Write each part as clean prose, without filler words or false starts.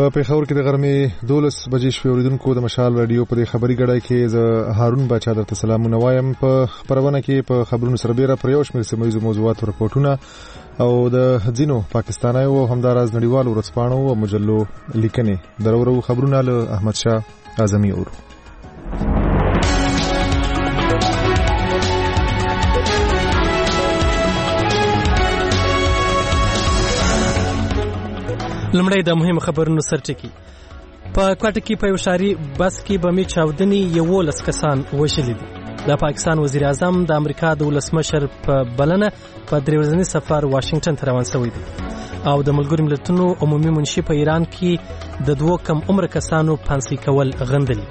په پېښور کې د غرمې 12 بجې شوې اوریدونکو د مشال رادیو په خبري غړای کې ز هارون باچا درته سلامونه وایم. په خبرونه کې په خبرونو سره بیره پر یو شمېر سیمه موضوعات رپورټونه او د ځینو پاکستانیو او همداراز نړیوالو ورځپاڼو او مجلو لیکنې درورو خبرونه له احمد شاه اعظمي اورو. لمړی د مهم خبرونو سرټکی. په کوټه کې په یو شاري بس کې بمي چاودنې 11 کسان وژلي دي. د پاکستان وزیر اعظم د امریکا د ولسمشر په بلنه په 3 ورځني سفر واشنگټن ته روان شوی دی او د ملګرو ملتونو عمومي منشي په ایران کې د 2 کم عمر کسانو پانسي کول غندلي.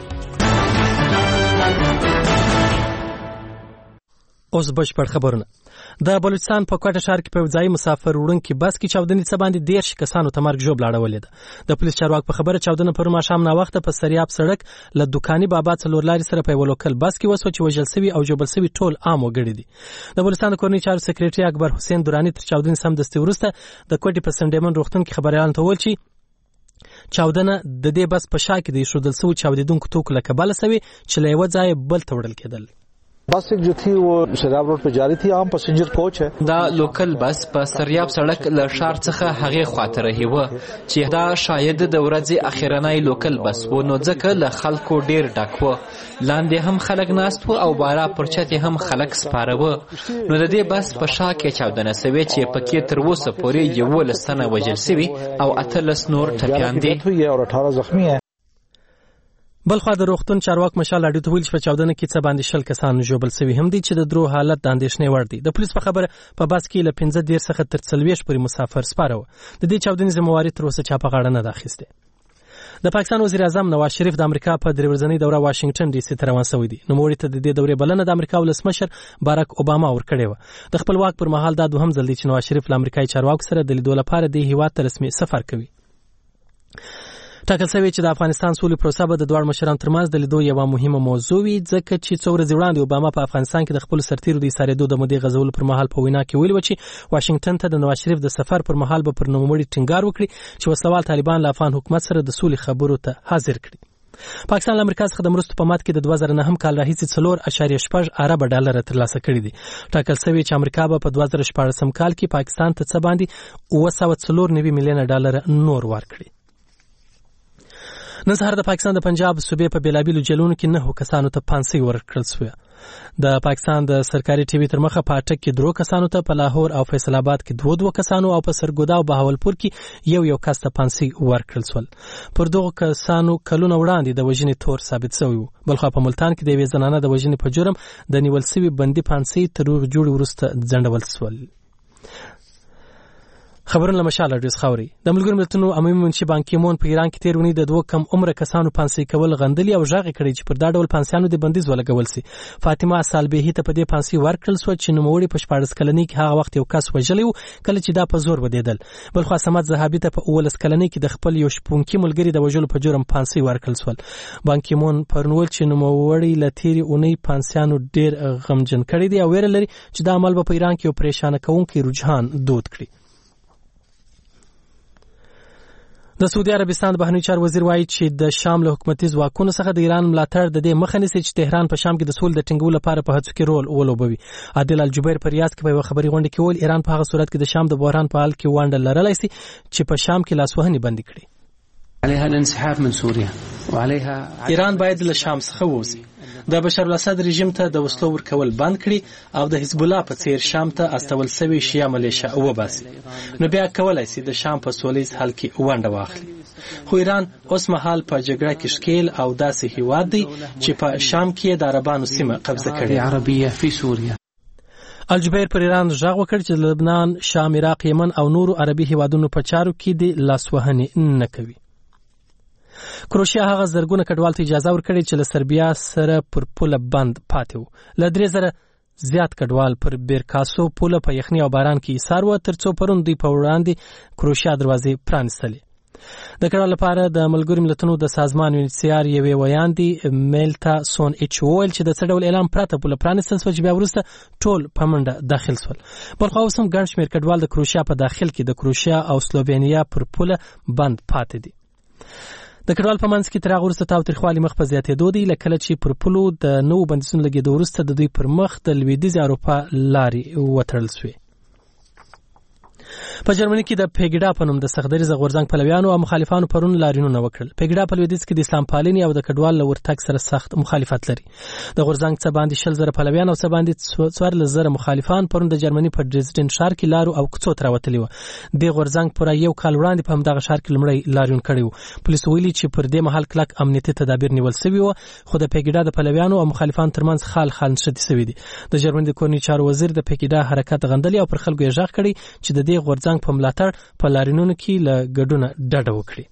اوس بشپړ خبرونه. د بلوچستان په کوټه ښار کې په ځای مسافر وړونکي بس کې چاودنې څه باندې 10 کسانو ته مرګ ژوبل اړولې ده. د پولیس چارواکو په خبره چاودنه پر ماښام نا وخت په سریاب سړک له دکاني بابا څلور لارې سره په لوکل بس کې وسو چې وژل شوی او جوبل شوی ټول عام وګړي دي. د بلوچستان کورنۍ چارو سکریټري اکبر حسین دورانی تر چاودنې سم دستي ورسته د کوټې په سنډیمن روغتون کې خبريالان ته وویل چې چاودنه د دې بس په شا کې د شودل سو چاودیدونکو توکو له کبله سوي چې له یو ځای بل ته وړل کېدل. बस जो थी वो शराब रोड पे जा रही थी. आम पैसेंजर कोच है. دا لوکل بس په سریاب سړک له شار څخه هغه خواته رهیوه چې دا شاید د ورځې اخیرنۍ لوکل بس و نو ځکه له خلکو ډیر ډکوه. لاندې هم خلک ناست و او بارا پرچته هم خلک سپاروه. نو د دې بس په شا کې چاودنه سوي چې پکې تر اوسه پورې 11 تنه وژل شوي او 18 نور ټپيان دي او 18 زخمی ہیں. بلخوا د روغتون چارواک مشال اډیو ته ویل چې په چاودنه کې څه باندې 10 کسان ژوبل شوي هم دي چې د درو حالت د اندېښنې وړ دي. د پولیس په خبره په بس کې له 15 څخه تر 40 پورې مسافر سپاره و. د دې چاودنې ذمہواری تر اوسه چا په غاړه نه ده اخیسته. د پاکستان وزیر اعظم نواز شریف د امریکا په 3 ورځنۍ دوره واشنگټن ډي سي ته روان شوی دی. نو موري ته د دې دورې بلنه د امریکا ولسمشر باراک اوباما ورکړې و. د خپل واک پر مهال دا دوهم ځل دی چې نواز شریف له امریکایي چارواکو سره د لیدو لپاره د هیواد ته رسمي سفر کوي. ټاکل شوی چې د افغانستان سولې پروسه به د دوه مشرانو ترمنځ د لیدو یوه مهمه موضوع وي ځکه چې څو ورځې وړاندې اوباما په افغانستان کې د خپل سرتیرو د ایسارېدو د مودې غځولو پر مهال په وینا کې ویلي و چې واشنگټن ته د نواز شریف د سفر پر مهال به پر نوموړي ټینګار وکړي چې وسلوال طالبان له افغان حکومت سره د سولې خبرو ته حاضر کړي. پاکستان له امریکا څخه د مرستو په مات کې د 2009 کال راهیسې 4.5 ارب ډالر ترلاسه کړي دي. ټاکل شوی چې امریکا به په 2014 کال کې پاکستان ته څه باندې 904 میلیون ډالر نور ورکړي. نن سهار د پاکستان د پنجاب صوبې په بیلابیلو جیلونو کې 9 کسانو ته پانسي ورکړل شوه. د پاکستان د سرکاري ټي وي تر مخه په اټک کې 3 کسانو ته، په لاهور او فیصل آباد کې 2 کسانو او په سرګودا او بهاولپور کې یو کس ته پانسي ورکړل شول. پر دغه کسانو کلونه وړاندې د وژنې تور ثابت شوی و. بلخوا په ملتان کې د یوې زنانه د وژنې په جرم د نیول شوي بندي پانسي تر جوړ وروسته ځنډول شول. خبرونه له مشال اډیس خاوري. د ملګرو ملتونو عمومي منشي بان کی مون په ایران کې 13 د 2 کم عمر کسانو پانسي کول غندلي او ژغ کړي چې پر دا ډول پانسیانو د بندیز ولګول سي. فاطمه سالبهي ته په دې پانسي ورکړل شو چې نوموړي په 14 کلنۍ کې هغه وخت یو کس وژلی و کله چې دا په زور ودیدل. بلخو سمات زهابي ته په 19 کلنۍ کې د خپل یو شپونکي ملګری د وژلو په جرم پانسي ورکړل شول. بان کی مون پرنول چې نوموړي لتيري اونۍ پانسیانو ډیر غمجن کړي دي او ویل لري چې دا عمل په ایران کې یو پریشان کوونکی رجحان دود کړي. د سعودي عربستان بهرنی چارو وزیر وایي چې د شام له حکومتي ځواکونو څخه د ایران ملاتړ د دې مخه نیسي چې تهران په شام کې د سولې د ټینګولو لپاره په هڅو کې رول ولوبوي. عادل الجبیر په ریاض کې په یو خبري غونډه کې ویل ایران په هغه صورت کې د شام د بحران په حال کې ونډه لرلای شي چې په شام کې لاسوهنې بندي کړي. عليها الانسحاب من سوريا وعليها ایران باید له شام څخه ووځي. د بشار الاسد رژیم ته د وسلو ورکول بند کړي او د حزب الله په څیر شام ته استول شوی شیعه ملیشه وباسي. نو بیا کولای شي د شام په سولیز حل کې ونډه واخلي. خو ایران اوس مهال په جګړه کې ښکیل او داسې هیواد دی چې په شام کې د عربانو سیمه قبضه کړې. عربیه فی سوریا. الجبیر پر ایران ژغ وکړ چې لبنان، شام، عراق، یمن او نورو عربي هیوادونو په چارو کې د لاسوهنې نه کوي. کروشیا هغه زرګونه کډوال ته اجازه ورکړي چې له سربیا سره پر پوله بند پاتې وو. له 3000 زیات کډوال پر بیرکاسو پوله په یخني او باران کې ایثار و تر څو پرون دوی په وړاندې کروشیا دروازې پرانستلې. د کډوالو لپاره د ملګرو ملتونو د سازمان یونیسیار یوې ویاندې میلتا سون ایچ ویل چې د څه ډول اعلان پرته پوله پرانستل شوه چې بیا وروسته ټول په منډه داخل شول. بلخو اوس هم ګڼ شمېر کډوال د کروشیا په داخل کې د کروشیا او سلووینیا پر پوله بند پاتې دي. د کډوال په منځ کې تر هغه وروسته تاوتریخوالي مخ په زیاتېدو دی لکه چې پر پلو د نوو بندیزونو لګېدو وروسته د دوی پر مخ د لوېدیځې اروپا لارې وتړل شوې. په جرمني کې د پیګډا په نوم د سختدریزه غورځنګ پلویانو او مخالفانو پرون لاریونونه وکړل. پیګډا په لویدیځ کې د اسلام پالنې او د کډوال له ورتګ سره سخت مخالفت لري. د غورځنګ څخه باندې 100,000 پلویان او څخه باندې 14,000 مخالفان پرون د جرمني په ډریزډن ښار کې لارو او کوڅو ته راوتلي وو. د غورځنګ پوره یو کال وړاندې په همدغه ښار کې لومړی لاریون کړی وو. پولیس ویلي چې پر دې مهال کلک امنیتي تدابیر نیول شوي وو، خو د پیګډا د پلویانو او مخالفانو ترمنځ خال نښتې شوي دي. د جرمني د کورنۍ چارو وزیر د پیګډا حرکت غندلي او پر خلکو یې غږ کړی چې د دې غورځنګ په ملاتړ په لاریونونو کې له ګډونه ډډه وکړي.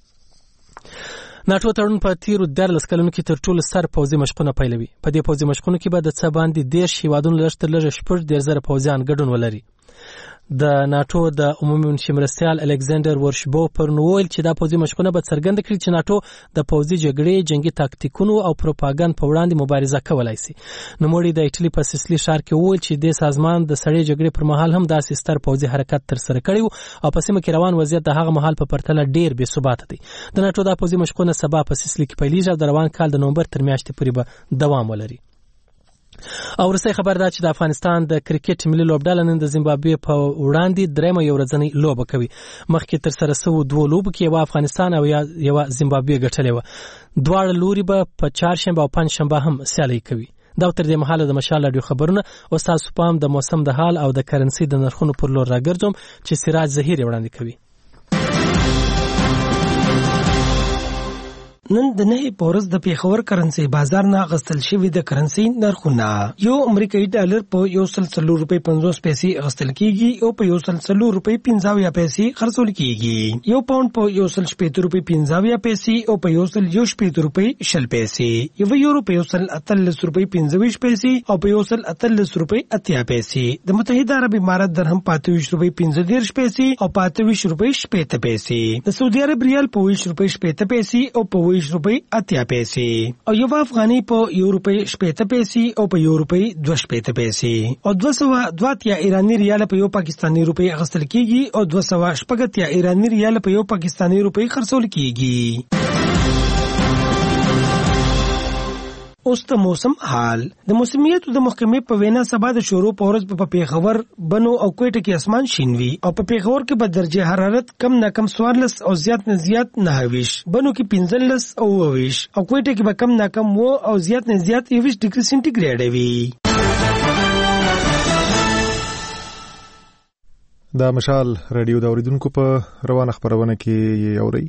ناټو تړون په تیرو 14 کلونو کې تر ټولو سر پوځي مشقونه پیلوي. په دې پوځي مشقونو کې به د څه باندې 10 هیوادونو لږ تر لږه 14,000 پوځیان ګډون ولري. د ناټو د عمومي منشي الکساندر ورشبو پر نوول چې دا پوځي مشقونه به څرګند کړي چې ناټو د پوځي جګړې جنگي تاکتیکونو او پروپاګاندا په وړاندې مبارزه کولای شي. نوموړي د ایټالي په سیسلی ښار کې وویل چې د سازمان د سړې جګړې پر مهال هم داسې ستر پوځي حرکت تر سره کړی او په سیمه کې روان وضعیت د هغه مهال په پرتله ډیر بې ثبات دی. د ناټو د پوځي مشقونه سبا په سیسلی کې پیلېږي او د روان کال د نومبر تر میاشتې پورې به دوام ولري. او وروستی خبر دا چې د افغانستان د کرکټ ملي لوبډله نن د زیمبابوې په وړاندې درېمه یو ورځنۍ لوبه کوي. مخکې تر سره شوو 2 لوبو کې یو افغانستان او یو زیمبابوې ګټلې وه. دواړه لوري به په چهارشنبه او پنجشنبه هم سیالي کوي. دا تر دې مهاله د مشال رادیو خبرونه او تاسو پام د موسم د حال او د کرنسي د نرخونو پر لور راګرځوم چې سراج زهیر وړاندې کوي. نن د نه پورز د پیښور کرنسي بازار نه غستل شوی د کرنسي نرخونه یو امریکایي ډالر په 1.50 روپۍ 50 پیسې غستل کیږي او په 1.50 روپۍ 50 پیسې خرڅول کیږي. یو پاوند په 1.50 روپۍ 50 پیسې او په 1.50 روپۍ 10 پیسې. یو یورو په 1.38 روپۍ 25 پیسې او په 1.38 روپۍ 80 پیسې. د متحده عرب امارات درهم 25 روپۍ 15 پیسې او 25 روپۍ 70 پیسې. د سعودي عرب ریال په 20 روپۍ 70 پیسې او په 20 روپۍ 80 پیسې. او یو افغاني په 1 روپۍ 70 پیسې او په 1 روپۍ 2 پیسې. او 202 ایرانی ریال په یو پاکستانی روپۍ اخیستل کیږي او 280 ایرانی ریال په یو پاکستانی روپۍ خرڅول کیږي. اوس د موسم حال. د موسمیت د محکمې په وینا سبا د شروع په ورځ په پیښور بنو او کوټه کې اسمان شین وي او په پیښور کې به درجه حرارت کم نه کم 14 او زیات نه زیات 29، بنو کې 15 او 20 او کوټه کې به کم نه کم 9 او زیات نه زیات 21 ډیګري سنټیګریډ وي. دا مشال رادیو د اوریدونکو په روانه خبرونه کې اوري.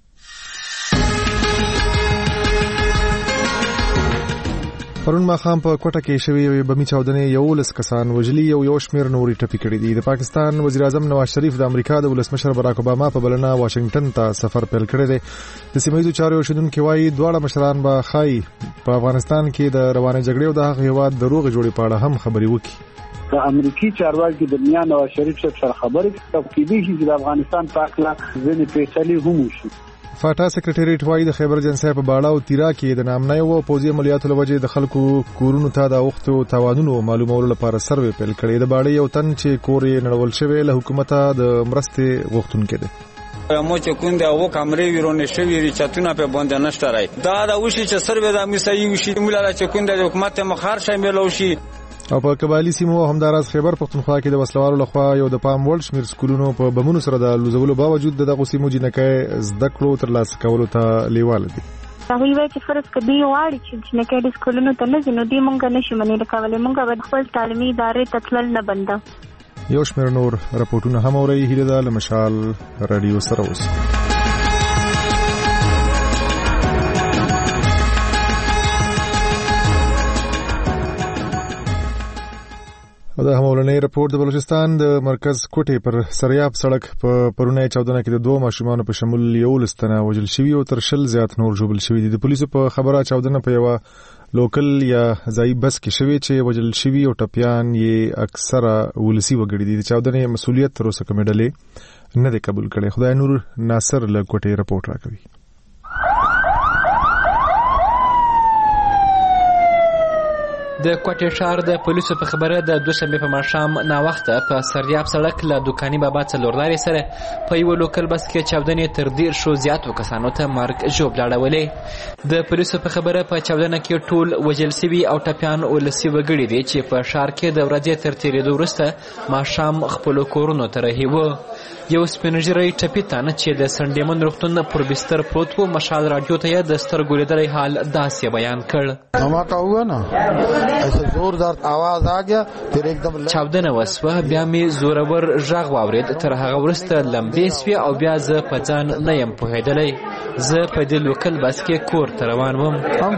پرون ماښام په کوټه کې شوې بمي چاودنې 11 کسان وژلي او یو شمېر نورې ټپي کړي دي. د پاکستان وزیر اعظم نواز شریف د امریکا د ولسمشر باراک اوباما په بلنه واشنگټن ته سفر پیل کړی دی. د سیمه‌ییزو چارو شندونکو وايي دواړه مشران به خای په افغانستان کې د روانې جګړې او د هغه هیواد د روغ جوړې په اړه هم خبرې وکړي. د امریکای چارواکي د میاں نواز شریف سره خبرې کوي چې د افغانستان په اړه ځینې فیصلې هم وشي. فاټا سکریټریټ وايي د خیبر جنسای په باړه او تیرا کې د نامنۍ او پوځي عملیاتو لوجه د خلکو کورونو ته د وختو توانونو معلومولو لپاره سروې پیل کړي. د باړې یو تن چې کور یې نړول شوی له حکومت د مرستې غوښتونکو دی. مو چې کوم د هغه کمرې ورونه شوی ریچاتونه په باندې نشته راي دا د وشي چې سروې د امسایي وشي مولا چې کوم د حکومت مخار شامل وشي. او په قبایلی سیمو همداراز خیبر پختونخوا کې د وسلوالو لخوا یو د پام وړ شمیر سکولونو په بمونو سره د لوزولو باوجود دغه سیمو جنکې زده کړو ترلاسه کولو ته لیواله دي. هغه وایي چې فرض کدی واړي چې جنکې د سکولونو ته نه ځنو دی مونږ نشو منې کولای مونږ به خپل تعلیمي ادارې تتلل نه بنده. یو شمیر نور راپورټونه هم اوري هیله ده لمشال رادیو سره اوس. دا همولنې رپورت د بلوچستان د مرکز کوټې پر سریاب سړک په پرونه 14 کې د 2 ماشومان په شمول یو لستنه وجل شوی او تر شل زیات نور جوړل شوی دي. د پولیسو په خبره 14 په یو لوکل یا ځای بس کې شوی چې وجل شوی او ټپیان یې اکثره ولسی وګړي دي. 14 مسؤلیت تر اوسه کومې ډلې نه دی قبول کړي. خدای نور ناصر له کوټې رپورت راکوي. د کوټې ښار د پولیسو په خبره د دوشنبې په ماښام ناوخته په سریاب سړک له دوکاني بابا څلوردارې سره په یوه لوکل بس کې چاودنې تر 10 زیاتو کسانو ته مرګ ژوبله اړولې. د پولیسو په خبره په چاودنه کې ټول وژل سوي او ټپیان ولسي وګړي دي چې په ښار کې د ورځې تر تېرېدو وروسته ماښام خپلو کورونو ته رهي وو. یو سپین ږیری ټپي تن چې د سنډیمن روغتون پر بستر پروت و مشال راډیو ته یې د سترګو لیدلی حال داسې بیان کړ. چاودنه وسوه، بیا مې زورور غږ واورېد، تر هغه وروسته لمبې سوې او بیا زه په ځان نه یم پوهېدلی. زه په دې لوکل بس کې کور ته روان وم.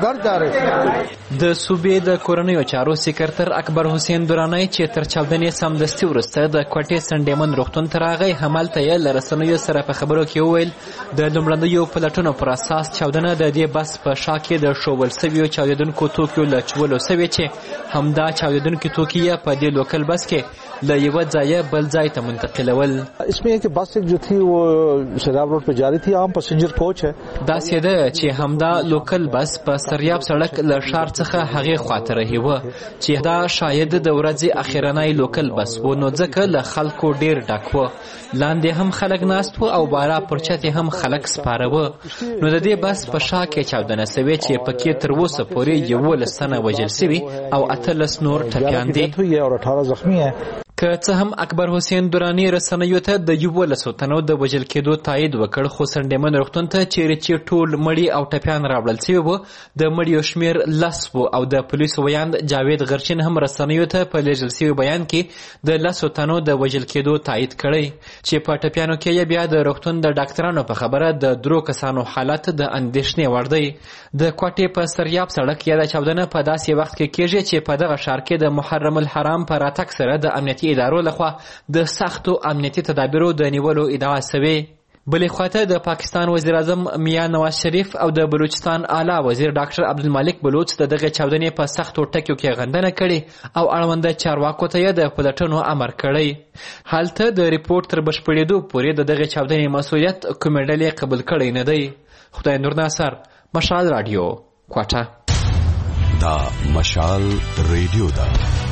د صوبې د کورنیو چارو سکرتر اکبر حسین درانی چې تر چاودنې سمدستي وروسته د کوټې سنډیمن روغتون ته راغی، همالته یې له رسنیو سره په خبرو کې وویل د لومړنیو پلټنو پر اساس چاودنه د دې بس په شا کې د ښوول سویو چاودېدونکو توکیو له چولو سوې چې همدا چاودېدونکي توکي یې په دې لوکل بس کې له یوه ځایه بل ځای ته منتقلول. اسمه کہ بس جو تھی وہ شراب روڈ پہ جاری تھی، عام پسنجر کوچ ہے. داسې ده چې همدا لوکل بس په سریاب سړک له ښار څخه هغې خواته رهي وه چې دا شاید د ورځې اخرنی لوکل بس و، نو ځکه له خلکو ډېر ډک وه. لاندې هم خلک ناست وو او بارا پر چت هم خلک سپاره وه. نو د دې بس په شا کې چاودنه سوې چې پکې تر اوسه پورې 11 تنه وژل سوي او 18 نور ټپیان دي. که څه هم اکبر حسین درانی رسنیو ته د 11 تنو د وژل کېدو تایید وکړ، خو سنډیمن روغتون ته چیرې چې ټول مړي او ټپیان راوړل سوي وو د مړیو شمېر 10 و او د پولیسو ویاند جاوید غرچین هم رسنیو ته په لیږل سوي بیان کې د 10 تنو د وژل کېدو تایید کړی چې په ټپیانو کې یې بیا د روغتون د ډاکټرانو په خبره د 3 کسانو حالت د اندېښنې وړ دی. د کوټې په سریاب سړک یا د چاودنه په داسې وخت کې کېږي چې په دغه ښار کې د محرم الحرام په راتګ سره د امنیتي ادارو لخوا د سختو امنیتي تدابیرو د نیولو ادعا سوې. بلې خواته د پاکستان وزیر اعظم میا نواز شریف او د بلوچستان اعلی وزیر ډاکټر عبدالمالک بلوچ د دغه چاودنې په سختو ټکیو کې غندنه کړې او اړونده چارواکو ته یې د پلټنو امر کړی. هلته د ریپورټ تر بشپړېدو پورې د دغه چاودنې مسؤلیت کومې ډلې قبول کړی نه دی. خدای نور ناصر، مشال راډیو، کوټه. دا مشال ریډیو ده.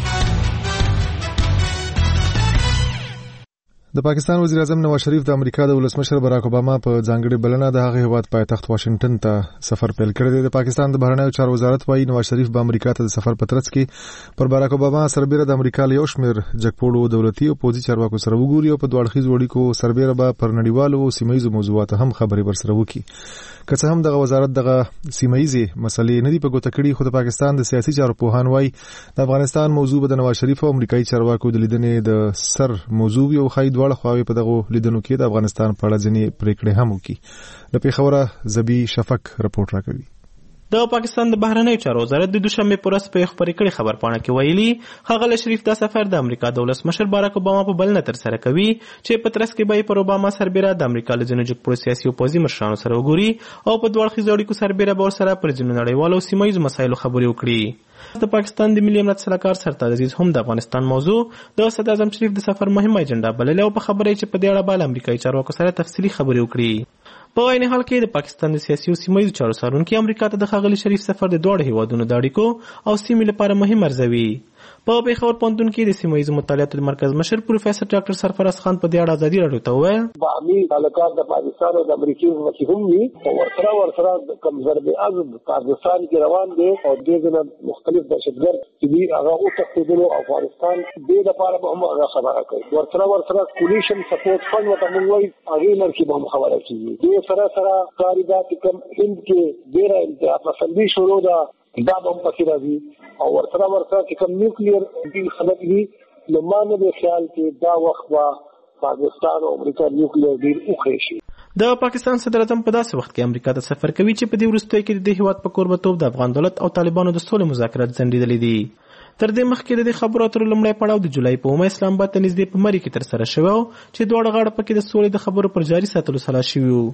د پاکستان وزیر اعظم نواز شریف د امریکا د ولسمشر باراک اوباما په ځانګړي بلنه د هغه هیواد پایتخت واشنگټن ته سفر پیل کړی دی. د پاکستان د بهرنیو چارو وزارت وايي نواز شریف به امریکا ته د سفر په ترڅ کې پر باراک اوباما سربېره د امریکا له یو شمېر جګپوړو دولتي او پوځي چارواکو سره وګوري او په دوه اړخیزو اړیکو سربېره به پر نړیوالو او سیمه ییزو موضوعاتو هم خبرې ورسره وکړي. که څه هم دغه وزارت دغه سیمه ییزې مسلې نه دي په ګوته کړي، خو د پاکستان د سیاسي چارو پوهان وايي د افغانستان موضوع به د نواز شریف او امریکایي چارواکو د لیدنې د سر موضوع وي او ښایي دواړه خواوې په دغو لیدنو کې د افغانستان په اړه ځینې پریکړې هم وکړي. له پېښوره زبی شفق رپورټ راکوي. د پاکستان د بهرنیو چارو وزارت د دوشنبه پر ورځ په خبري کړي خبرپاڼه کې ویلي ښاغلی شریف دا سفر د امریکا د ولسمشر باراک اوباما په بلنه ترسره کوي چې په ترڅ کې به پر اوباما سربېره د امریکا له ځینو جګپوړو سیاسي او پوځي مشرانو سره وګوري او په دوه اړخیزو اړیکو سربېره به ورسره پر ځینو نړیوالو او سیمه ییزو مسایلو خبرې وکړي. د پاکستان د ملي امنیت سلاکار سرتاج عزیز هم د افغانستان موضوع د صدر اعظم شریف د سفر مهمه اجنډا بللې او په خبرې چې په دې اړه به امریکایي چارواکو سره تفصیلي خبرې وکړي. په عین حال کې د پاکستان د سیاسي او سیمه ییزو چارو څارونکي امریکا ته د ښاغلي شریف سفر د دواړو هیوادونو د اړیکو او سیمې لپاره مهم ارزوي. په پېښور پوهنتون کې د سیمه ییزو مطالعاتو د مرکز مشر پروفیسور ډاکټر سرفراز خان په دې اړه ازادي راډیو ته وویل باهمي تعلقات د پاکستان او د امریکا وکړي هم وي او ورسره کم ضرب عزم پاکستان کې روان دي او د دې مختلف دهشتګرد چې دی هغه او تقدیرو افغانستان دې لپاره به هم خبره کوي. ورسره کولیشن سپورټ فند وته موږ وایي هغه لري به هم خبره کوي. دې سره کاریدات کم هند کې ډېر انتها پسندي شروع ده دا به هم پکې راځي او ورسره چې کوم نیوکلیر دې خبرې دي نو ما نه دی خیال کې دا وخت به پاکستان او امریکا نیوکلیر ډیل وکړي شي. د پاکستان صدر اعظم په داسې وخت کې امریکا ته سفر کوي چې په دې وروستیو کې د هیواد په کوربهتوب د افغان دولت او طالبانو د سولې مذاکرات ځنډېدلي دي. تر دې مخکې د خبرو اترو لومړی پړاو د جولای په 1 اسلام آباد ته نږدې په مری کې ترسره شوی چې دواړه غاړه پکې د سولې د خبرو پر جاري ساتلو سلا شوي وو.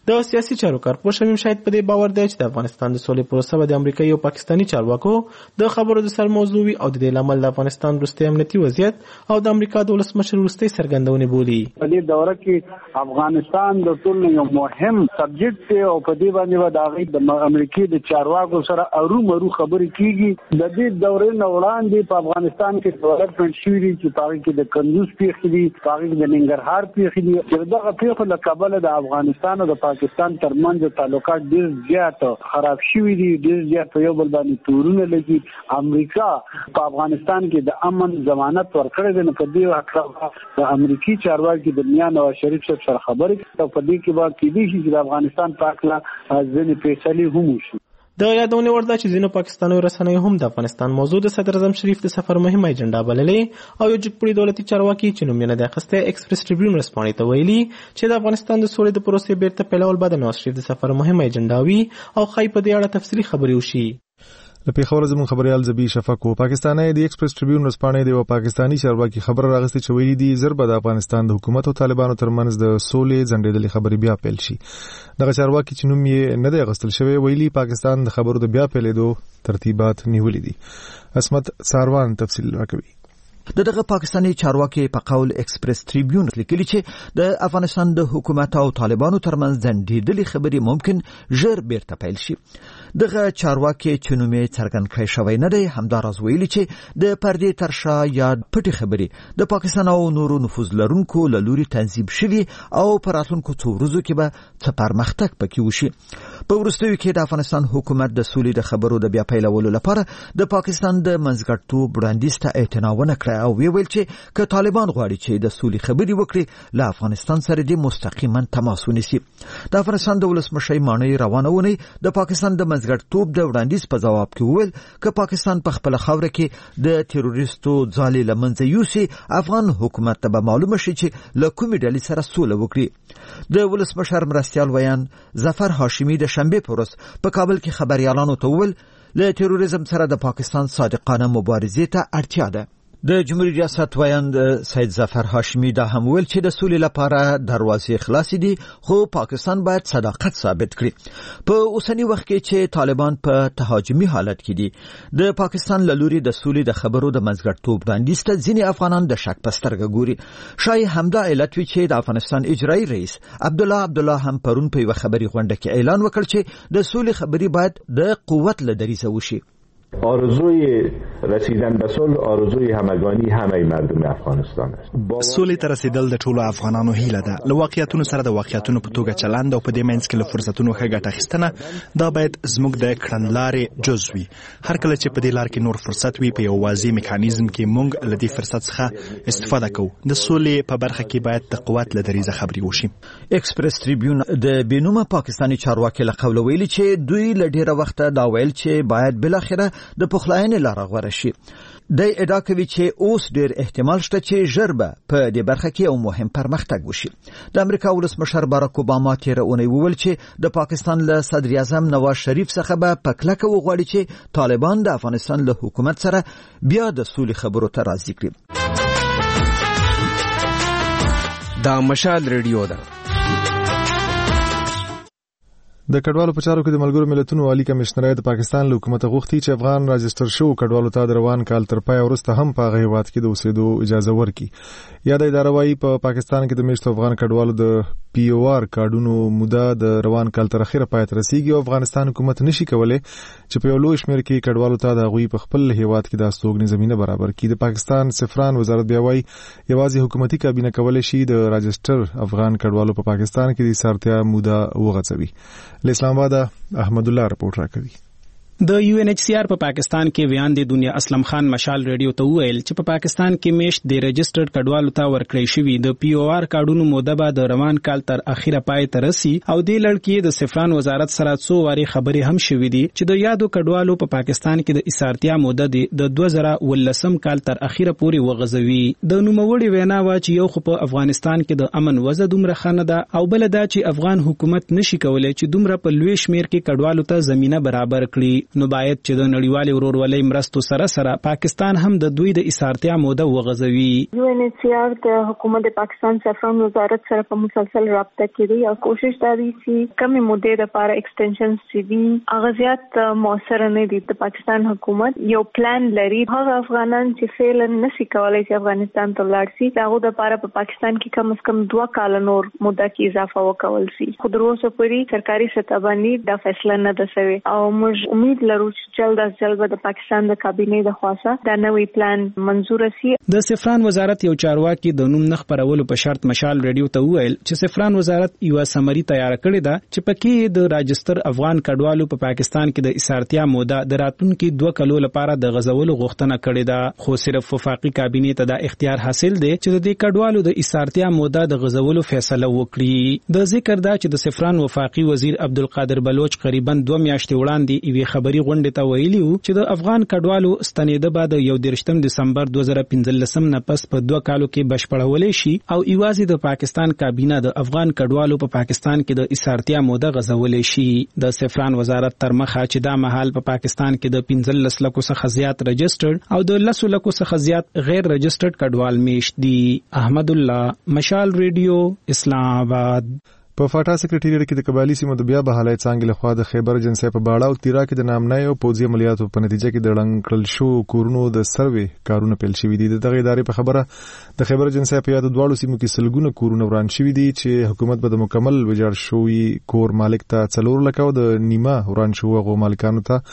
د سیاسي چارو کارپوه شمیم شاهد په دې باور دی چې د افغانستان د سولې پروسه به د امریکایي او پاکستاني چارواکو د خبرو د سر موضوع وي او د دې لامل د افغانستان وروستي امنیتي وضعیت او د امریکا د ولسمشر وروستي څرګندونې بولي. په دې دوره کې افغانستان د ټولو یو مهم سبجیکټ دی او په دې باندې د هغې د امریکایي د چارواکو سره ارومرو خبرې کیږي. د دې دورې نه وړاندې په افغانستان کې ډیولپمنټ شوي دي چې په هغې کې د کندوز پیښې دي، په هغې کې د ننګرهار پیښې دي چې دغه پیښو له کبله د افغانستان او د پاکستان ترمنځ تعلقات ډېر زیات خراب شوي دي، ډېر زیات په یو بل باندې تورونه لګي. امریکا په افغانستان کې د امن ضمانت ورکړی دی، نو په دې هکله د امریکایي چارواکي د میاں نواز شریف صاحب سره خبرې او په دې کې به کېدای شي چې د افغانستان په هکله ځینې فیصلې هم وشي. د یادونې وړ ده چې ځینو پاکستاني رسنیو هم د افغانستان موضوع د صدر اعظم شریف د سفر مهمه اجنډا بللې او یو جګپوړي دولتي چارواکي چې نوم یې نه دی اخیستی ایکسپریس ټریبیون ورځپاڼې ته ویلي چې د افغانستان د سولې د پروسې بیرته پیلول به د نواز شریف د سفر مهمه اجنډا وي او ښایي په دې اړه تفصیلي خبرې وشي. له پیښور زموږ خبريال زبی شفق او پاکستاني د ایکسپریس ټریبیون ورځپاڼې د پاکستاني چارواکي خبر راغستې چې ویلي دي زر به د افغانستان د حکومت او طالبانو ترمنځ د سولې ځنډېدلې خبرې بیا پیل شي. دغه چارواکي چې نوم یې نه دی اغوستل شوی ویلي پاکستان د خبرو د بیا پیلېدو ترتیبات نیولې دي. عصمت ساروان تفصیل راکوي. دغه پاکستاني چارواکي په قول ایکسپریس ټریبیون لیکلي چې د افغانستان د حکومت او طالبانو ترمنځ ځنډېدلې خبرې ممکن ژر بیرته پیل شي. دغه چارواکي چې نوم یې څرګند کړی شوی نه دی همداراز ویلي چې د پردې تر شا یا پټې خبرې د پاکستان او نورو نفوذ لرونکو له لوري تنظیم شوي او په راتلونکو څو ورځو کې به څه پرمختګ پکې وشي. په وروستیو کې د افغانستان حکومت د سولې د خبرو د بیا پیلولو لپاره د پاکستان د منځګړیتوب وړاندیز ته اعتنا ونه کړه او ویل چې که طالبان غواړي چې د سولې خبرې وکړي له افغانستان سره د مستقیما تماس ونیسي. د افغانستان د ولسمشر مانوي روانونه د پاکستان د منځګړیتوب د وړاندیز په جواب کې وویل که پاکستان په خپل خاوره کې د تروریستو ځالې له منځه یوسي افغان حکومت ته به معلومه شي چې له کومې ډلې سره سوله وکړي. د ولسمشر مرستیال ویان ظفر هاشمي د شنبې په ورځ په کابل کې خبريالانو ته وویل له تروریزم سره د پاکستان صادقانه مبارزې ته اړتیا ده. د جمهوریت ریاست ویاند سید ظفر هاشمي دا هم ویل چې د سولې لپاره دروازې خلاصې دي خو پاکستان باید صداقت ثابت کړي. په اوسنی وخت کې چې طالبان په تهاجمي حالت کې دي د پاکستان له لوري د سولې د خبرو د منځګړیتوب وړاندیز ته ځینې افغانان د شک په سترګه ګوري. شاید همدا علت وي چې د افغانستان اجرایي رئیس عبدالله هم پرون په یوه خبري غونډه کې اعلان وکړ چې د سولې خبرې باید د قوت له دریځه وشي. آرزوی رسیدن به صلح آرزوی همگانی همه مردم افغانستان است. سولې ته رسیدل د ټولو افغانانو هیله ده. له واقعیتونو سره د واقعیتونو په توګه چلند او په دې منځ کې له فرصتونو ښه ګټه اخیستنه دا باید زموږ د کړنلارې جز وي. هر کله چې په دې لار کې نور فرصت وي په یو واضح میکانیزم کې موږ له دې فرصت څخه استفاده کوو. د سولې په برخه کې باید د قوت له دریځه خبرې وشي. ایکسپریس ټریبیون د بینومه پاکستاني چارواکي له قوله ویلي چې دوی له ډیره وخته دا ویل چې باید بالاخره د پخلاینې لاره غوره شي. د ادعا کوي چې اوس ډیر احتمال شته چې ژر به په دې برخه کې یو مهم پرمختګ وشي. د امریکا ولسمشر باراک اوباما تیر اونۍ وویل چې د پاکستان له صدر اعظم نواز شریف څخه به په کلکه وغواړي چې طالبان د افغانستان له حکومت سره بیا د سولې خبرو ته راضي کړي. دا مشال ریډیو ده. د کډوالو په چارو کې د ملګرو ملتونو عالی کمشنرۍ د پاکستان له حکومت غوښتي چې افغان راجستر شو کډوالو ته د روان کال تر پای وروسته هم په هیواد کې د اوسېدو اجازه ورکړي. یا د اداره وايي په پاکستان کې د میشتو افغان کډوالو د پی او آر کارډونو موده د روان کال تر اخره پای ته رسیدي او افغانستان حکومت نشي کولای چې په یو لوی شمېر کې کډوالو ته د غوي په خپل هیواد کې د استوګنې زمينه برابر کړي. د پاکستان سفران وزارت بیا وايي یوازې حکومتي کابینه کولای شي د راجستر افغان کډوالو په پاکستان کې د سارتیا موده وغځوي. اسلام آباد احمد الله رپورټ راکوي. د یو ان ایچ سی آر په پاکستان کې ویان دي دنیا اسلم خان مشال ریډیو ته ویل چې په پاکستان کې میشت د رجسترډ کډوالو ته ورکړی شوی د پی او آر کارډونو موده به د روان کال تر اخیره پای ته رسي او د لړکی د سفران وزارت سره څو واری خبرې هم شوې دي چې د یادو کډوالو په پاکستان کې د اسارتیا موده د 2019 کال تر اخیره پورې وغځوي. د نوموړي وینا وا چې یو خو په افغانستان کې د امن وضع دومره خنه ده او بل دا چې افغان حکومت نشي کولای چې دومره په لوی شمیر کې کډوالو ته زمينه برابر کړي. نو باید چې د نړیوال ورورولۍ مرستو سره سره پاکستان هم د دوی د ایثارتیا موده وغځوي. UNHCR د حکومت پاکستان سفارت وزارت سره په مسلسل رابطه کې دی او کوشش کوي چې کمی مودې لپاره ایکسټنشن سي وي هغه زیات موثر نه دي. د پاکستان حکومت یو پلان لري هغه افغانان چې فعلا نشي کولای چې افغانستان ته لاړ شي هغه د لپاره په پاکستان کې کم از کم 2 کال نور موده کې اضافه وکول شي. خو د اوسه پورې سرکاري سطح باندې دا فیصله نه ده شوې او موږ امید لرو چې جلد از جلد د پاکستان د کابینې د خواصه دا نوې پلان منزور شي. د سفران وزارت یو چارواکي د نوم نخ پرولو په شرط مشال ریډیو ته وویل چې سفران وزارت یو سمری تیار کړی ده چې پکې د راجستر افغان کډوالو په پاکستان کې د ایثارتیا موده د راتلونکو 2 کلو لپاره د غزولو غوښتنه کړې ده. خو صرف وفاقي کابینې ته د اختیار حاصل دی چې د کډوالو د ایثارتیا موده د غزولو فیصله وکړي. د ذکر دا چې د سفران وفاقي وزیر عبدالقادر بلوچ قریبا 2 میاشتې وړاندې یوې خبري غونډې ته ویلي وو چې د افغان کډوالو ستنېده بعد 31 دسمبر 2015 نه پس په 2 کالو کې بشپړولې شي او ایوازي د پاکستان کابینه د افغان کډوالو په پاکستان کې د ایثارتیا موده غزولې شي. د سفران وزارت تر مخه چې دا مهال په پاکستان کې د 15 لکو څخه زیات رجسټرډ او د 10 لکو څخه زیات غیر رجسټرډ کډوال میشت دي. احمد الله مشال ریډیو اسلام آباد. په فاټا سکرټریټ کې د قبایلی سیمو د بیا بحالای څنګه له خوا د خیبر جنسي په باړه او تیرا کې د نامنای او پوزي عملیاتو په نتیجه کې د ړنګ کړل شو کورونو د سروې کارونه پیل شوي دي. دغه ادارې په خبره د خیبر جنسي په یاد دواړو سیمو کې سلګونه کورونه وران شوي دي چې حکومت به د مکمل ویجاړ شوی کور مالک ته 4 لک او د نیمه وران شو غو مالکانو ته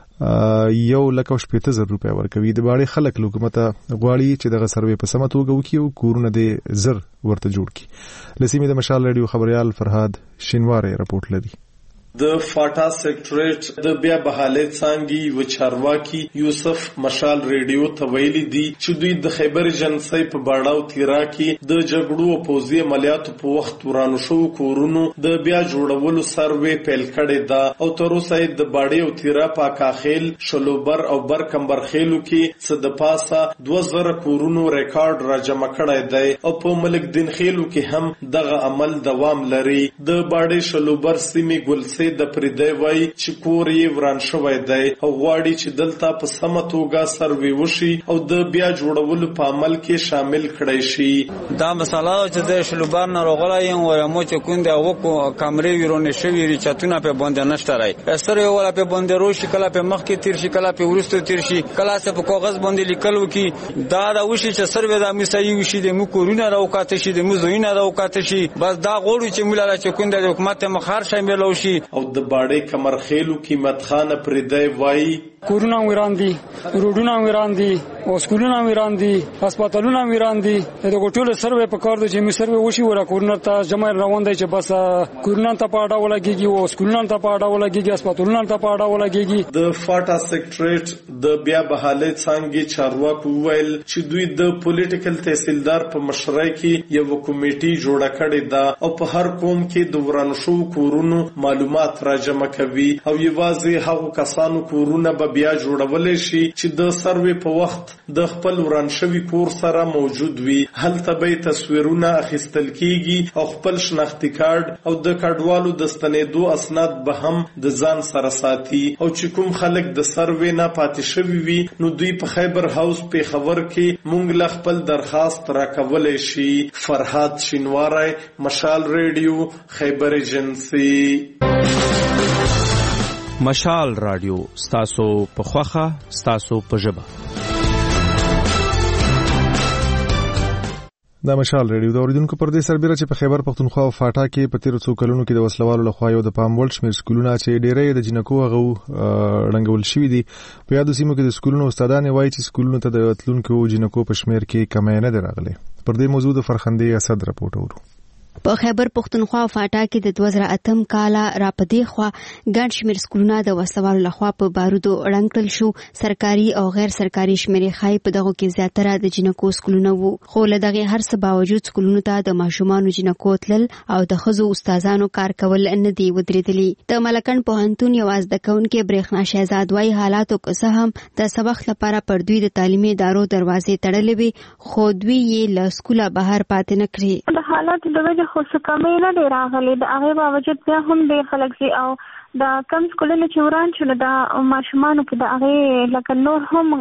1,80,000 روپیا ورکوي. د باړې خلک حکومت غواړي چې دغه سروې په سمه توګه وکړي او کورونه د زر ورته جوړ کړي. لسیمه د مشال ریډیو خبريال فرهاد شینواری رپورټ لري. د فاټا سیکټریټ د بیا بحالې څنګه و چارواکي یوسف مشال ریډیو ته ویلي دي چې دوی د خیبر جنسي په باړاو تیرا کې د جګړو او پوزي عملیاتو په وخت ورانو شو کورونو د بیا جوړولو سروې پیل کړی دا او تر اوسه د باړې او تیرا په کاخیل شلوبر او برکمبر خېلو کې څه د پاسه 2000 کورونو ریکارډ را جمع کړی دی او په ملک دین خېلو کې هم دغه عمل دوام لري. د باړې شلوبر سیمې ګلسي د پردی وای چې کور یې وران شوی دی او غواړي چې دلته په سمه توګه سروې وشي او د بیا جوړولو په عمل کې شامل کړي شي. دا مسله چې د شلوبار نه راغلی یم ورمو چې کوندې او کمرې ویرونه شوی ری چتونه په باندې نشته راي سره ولا په باندې روشي کله په مخ کې تیر شي کله په ورسته تیر شي کله څه په کاغذ باندې لیکلو کې دا وشي چې سروې د میسایي وشي د مو کورونه راوکاته شي د مو زوینه راوکاته شي بس دا غوړو چې مولا چې کوندې د حکومت مخار شامل شي. او د باړې کمر خېلو قیمت خان پردی وای کورونه ویران دي روډونه ویران دي او سکولونه ویران دي هسپتالونه ویران دي د ګټول سروې په کار د چې می سروې وشي ورا کورونه ته جمع روان دي چې بس کورونه ته پاډا ولګيږي او سکولونه ته پاډا ولګيږي هسپتالونه ته پاډا ولګيږي. د فاټا سیکټریټ د بیا بحالې څنګه چارواکو ویل چې دوی د پولیټیکل تحصیلدار په مشرۍ کې یو کمیټي جوړه کړې ده او په هر قوم کې د وران شو کورونو معلومات را جمع کوي او یوازې هغه کسانو کورونه بیا جوړولې شي چې د سروې په وخت د خپل وران شوی کور سره موجود وي. هلته به تصویرونه اخیستل کیږي او خپل شناختی کارت او د کډوالو د ستنېدو اسناد به هم د ځان سره ساتي او چې کوم خلک د سروې نه پاتې شوی وي نو دوی په خیبر هاوس په خبر کې مونږ له خپل درخواست راکولې شي. فرهاد شینواری مشال ریډیو خیبر ایجنسی. مشال رادیو ستاسو په خوخه ستاسو په ژبه. دا مشال ریډیو د اوریدونکو پر دې سربېره چې په خیبر پختونخوا او فاټا کې په 13 کلونو کې د وسلوالو لخوا یو د پام وړ شمېر سکولونه چې ډېرې د جنکو هغه رنګول شوي دي په یادو سیمو کې د سکولونو استادان وایي چې سکولونو ته د تلونکو جنکو په شمېر کې کمی نه دی راغلی. پر دې موضوع د فرخندې اسد رپورټ اورو. په خیبر پختونخوا او فاټا کې د 2008 کال را پدې خوا ګڼ شمېر سکولونه د وسلوالو لخوا په بارودو رنګ کړل شو. سرکاري او غیر سرکاري شمېرې ښایي په دغو کې زیاتره د جنکو سکولونه وو خو له دغې هر څه باوجود سکولونو ته د ماشومانو جنکو تلل او د ښځو استادانو کار کول نه دي ودرېدلي. د ملکن پوهنتون یو زده کوونکې برېښنا شهزاد وایي حالاتو که څه هم د سبق لپاره پر دوی د تعلیمي ادارو دروازې تړلې وي خو دوی یې له سکوله بهر پاتې نه کړي. د حالاتو د وجه خو څه کمی نه دی راغلی د هغې باوجود بیا هم ډېر خلک ځي او دا کم سکولونه چې وران شو دا ماشومانو کې د هغه لکه نور هم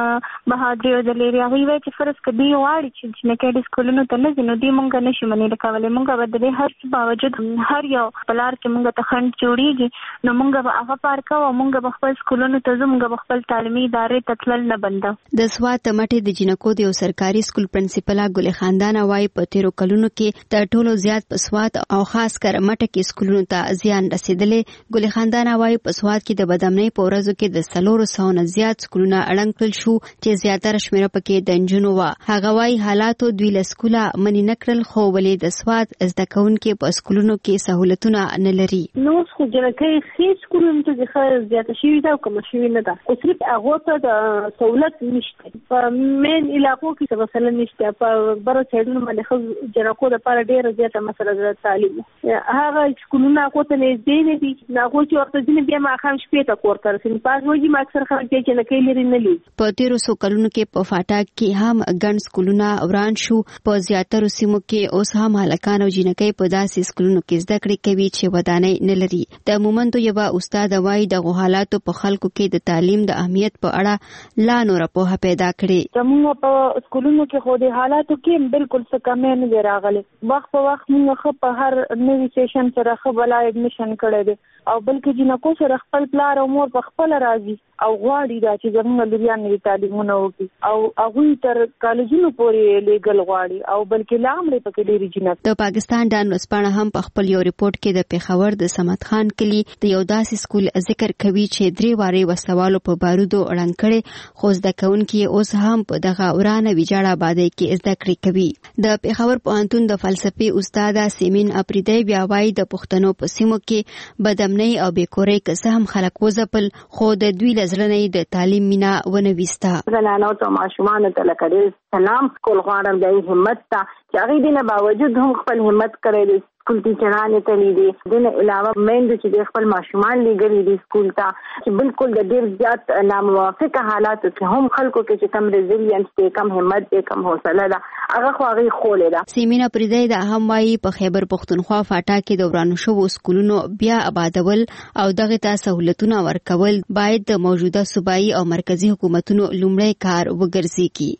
بهادري او د لري هغه وی چې فرض کدي واړي چې نه کې د سکولونو ته نه ځنو دی مونږ نشو منې کولای مونږ به د هر څه باوجود هر یو بلار کې مونږ ته خند جوړیږي نو مونږ به هغه پار کوو مونږ به خپل سکولونو ته زمونږ به خپل تعلیمي ادارې ته تلل نه بندو. د سوات مټې د جنکو د یو سرکاري سکول پرنسپل ګل خاندان وايي په تیرو کلونو کې د ټولو زیات په سوات او خاص کر مټه کې سکولونو ته زیان رسیدلې. ګل خاندان وايي په سوات کې د بدامنۍ په ورځو کې د 400 نه زیات سکولونه اړنګ کړل شو چې زیاتره شمیره پکې د نجونو و. هغه وايي حالاتو دوی له سکوله منی نکړل خو ولې د سوات زده کوونکو په سکولونو کې سہولتونه نه لري. نو خو جنکې خې سکولونو ته ځخه زیاته شي دا کوم شي نه ده او صرف هغه ته د سہولت نشته په مین علاقو کې مثلا نشته په بره سایډونو باندې خو جنکو د لپاره ډېر زیاته مسله د تعلیم هغه سکولونه کوته نږدې نه دي ناغو چې ورته ځینې بیا ماښام شپې ته کور ته رسېږي پاس وږي ما اکثر خلک دی چې لکۍ لري نه لي. په تیرو څو کلونو کې په فاټک کې هم ګڼ سکولونه وران شو. په زیاترو سیمو کې اوس هم هلکان او جینکۍ په داسې سکولونو کې زده کړې کوي چې ودانۍ نه لري. د مومندو یوه استاد وایي دغو حالاتو په خلکو کې د تعلیم د اهمیت په اړه لا نوره پوهه پیدا کړې. زموږ په سکولونو کې خو د حالاتو کې بالکل څه کمې نه دی راغلی. وخت په وخت موږ په هر نوي سیشن سره خبلا اډمیشن کړی دی او بلکې جنکو سره خپل پلار او مور په خپل راځي او غواړي دا چې زموږ لوریان نوي تعلیمونه وکړي او هغوی تر کالجونو پورې لیګل غواړي او بلکې لا هم پکې ډېرې جنک. د پاکستان ډان ورځپاڼه هم په خپل یو ریپورت کې د پېښور د صمد خان کلي د یو داسې سکول ذکر کوي چې 3 وارې وسوالو په بارودو اړنګ کړي خو زده کوونکي اوس هم په دغه ورانه ویجاړه آبادۍ کې زده کړې کوي. د پېښور پوهنتون د فلسفې استاد سیمین اپریدی بیا وایي د پښتنو په سیمو کې بدامنۍ او بیکورۍ که څه هم خلک وځپل خو د دوی له زړه نه د تعلیم مینه ونه ویسته. زنانو ته ماشومانو ته لکه ډېر سلام کول غواړم د همت ته چې هغې دې نه باوجود هم خپل همت کړی دی سکول ټیچرانې تللی دي دې نه علاوه میندو چې د خپل ماشومان لیږلي دي سکول ته چې بالکل د ډېر زیات ناموافقه حالاتو کې هم خلکو کې چې کم ریزیلینس دی کم همت دی کم حوصله ده هغه خو هغې خولې ده. سیمینه پریدی دا هم وایي په خیبر پښتونخوا فاټا کې د ورانو شوو سکولونو بیا آبادول او دغه ته سہولتونه ورکول باید د موجوده صوبایي او مرکزی حکومتونو لومړی کار وګرځي.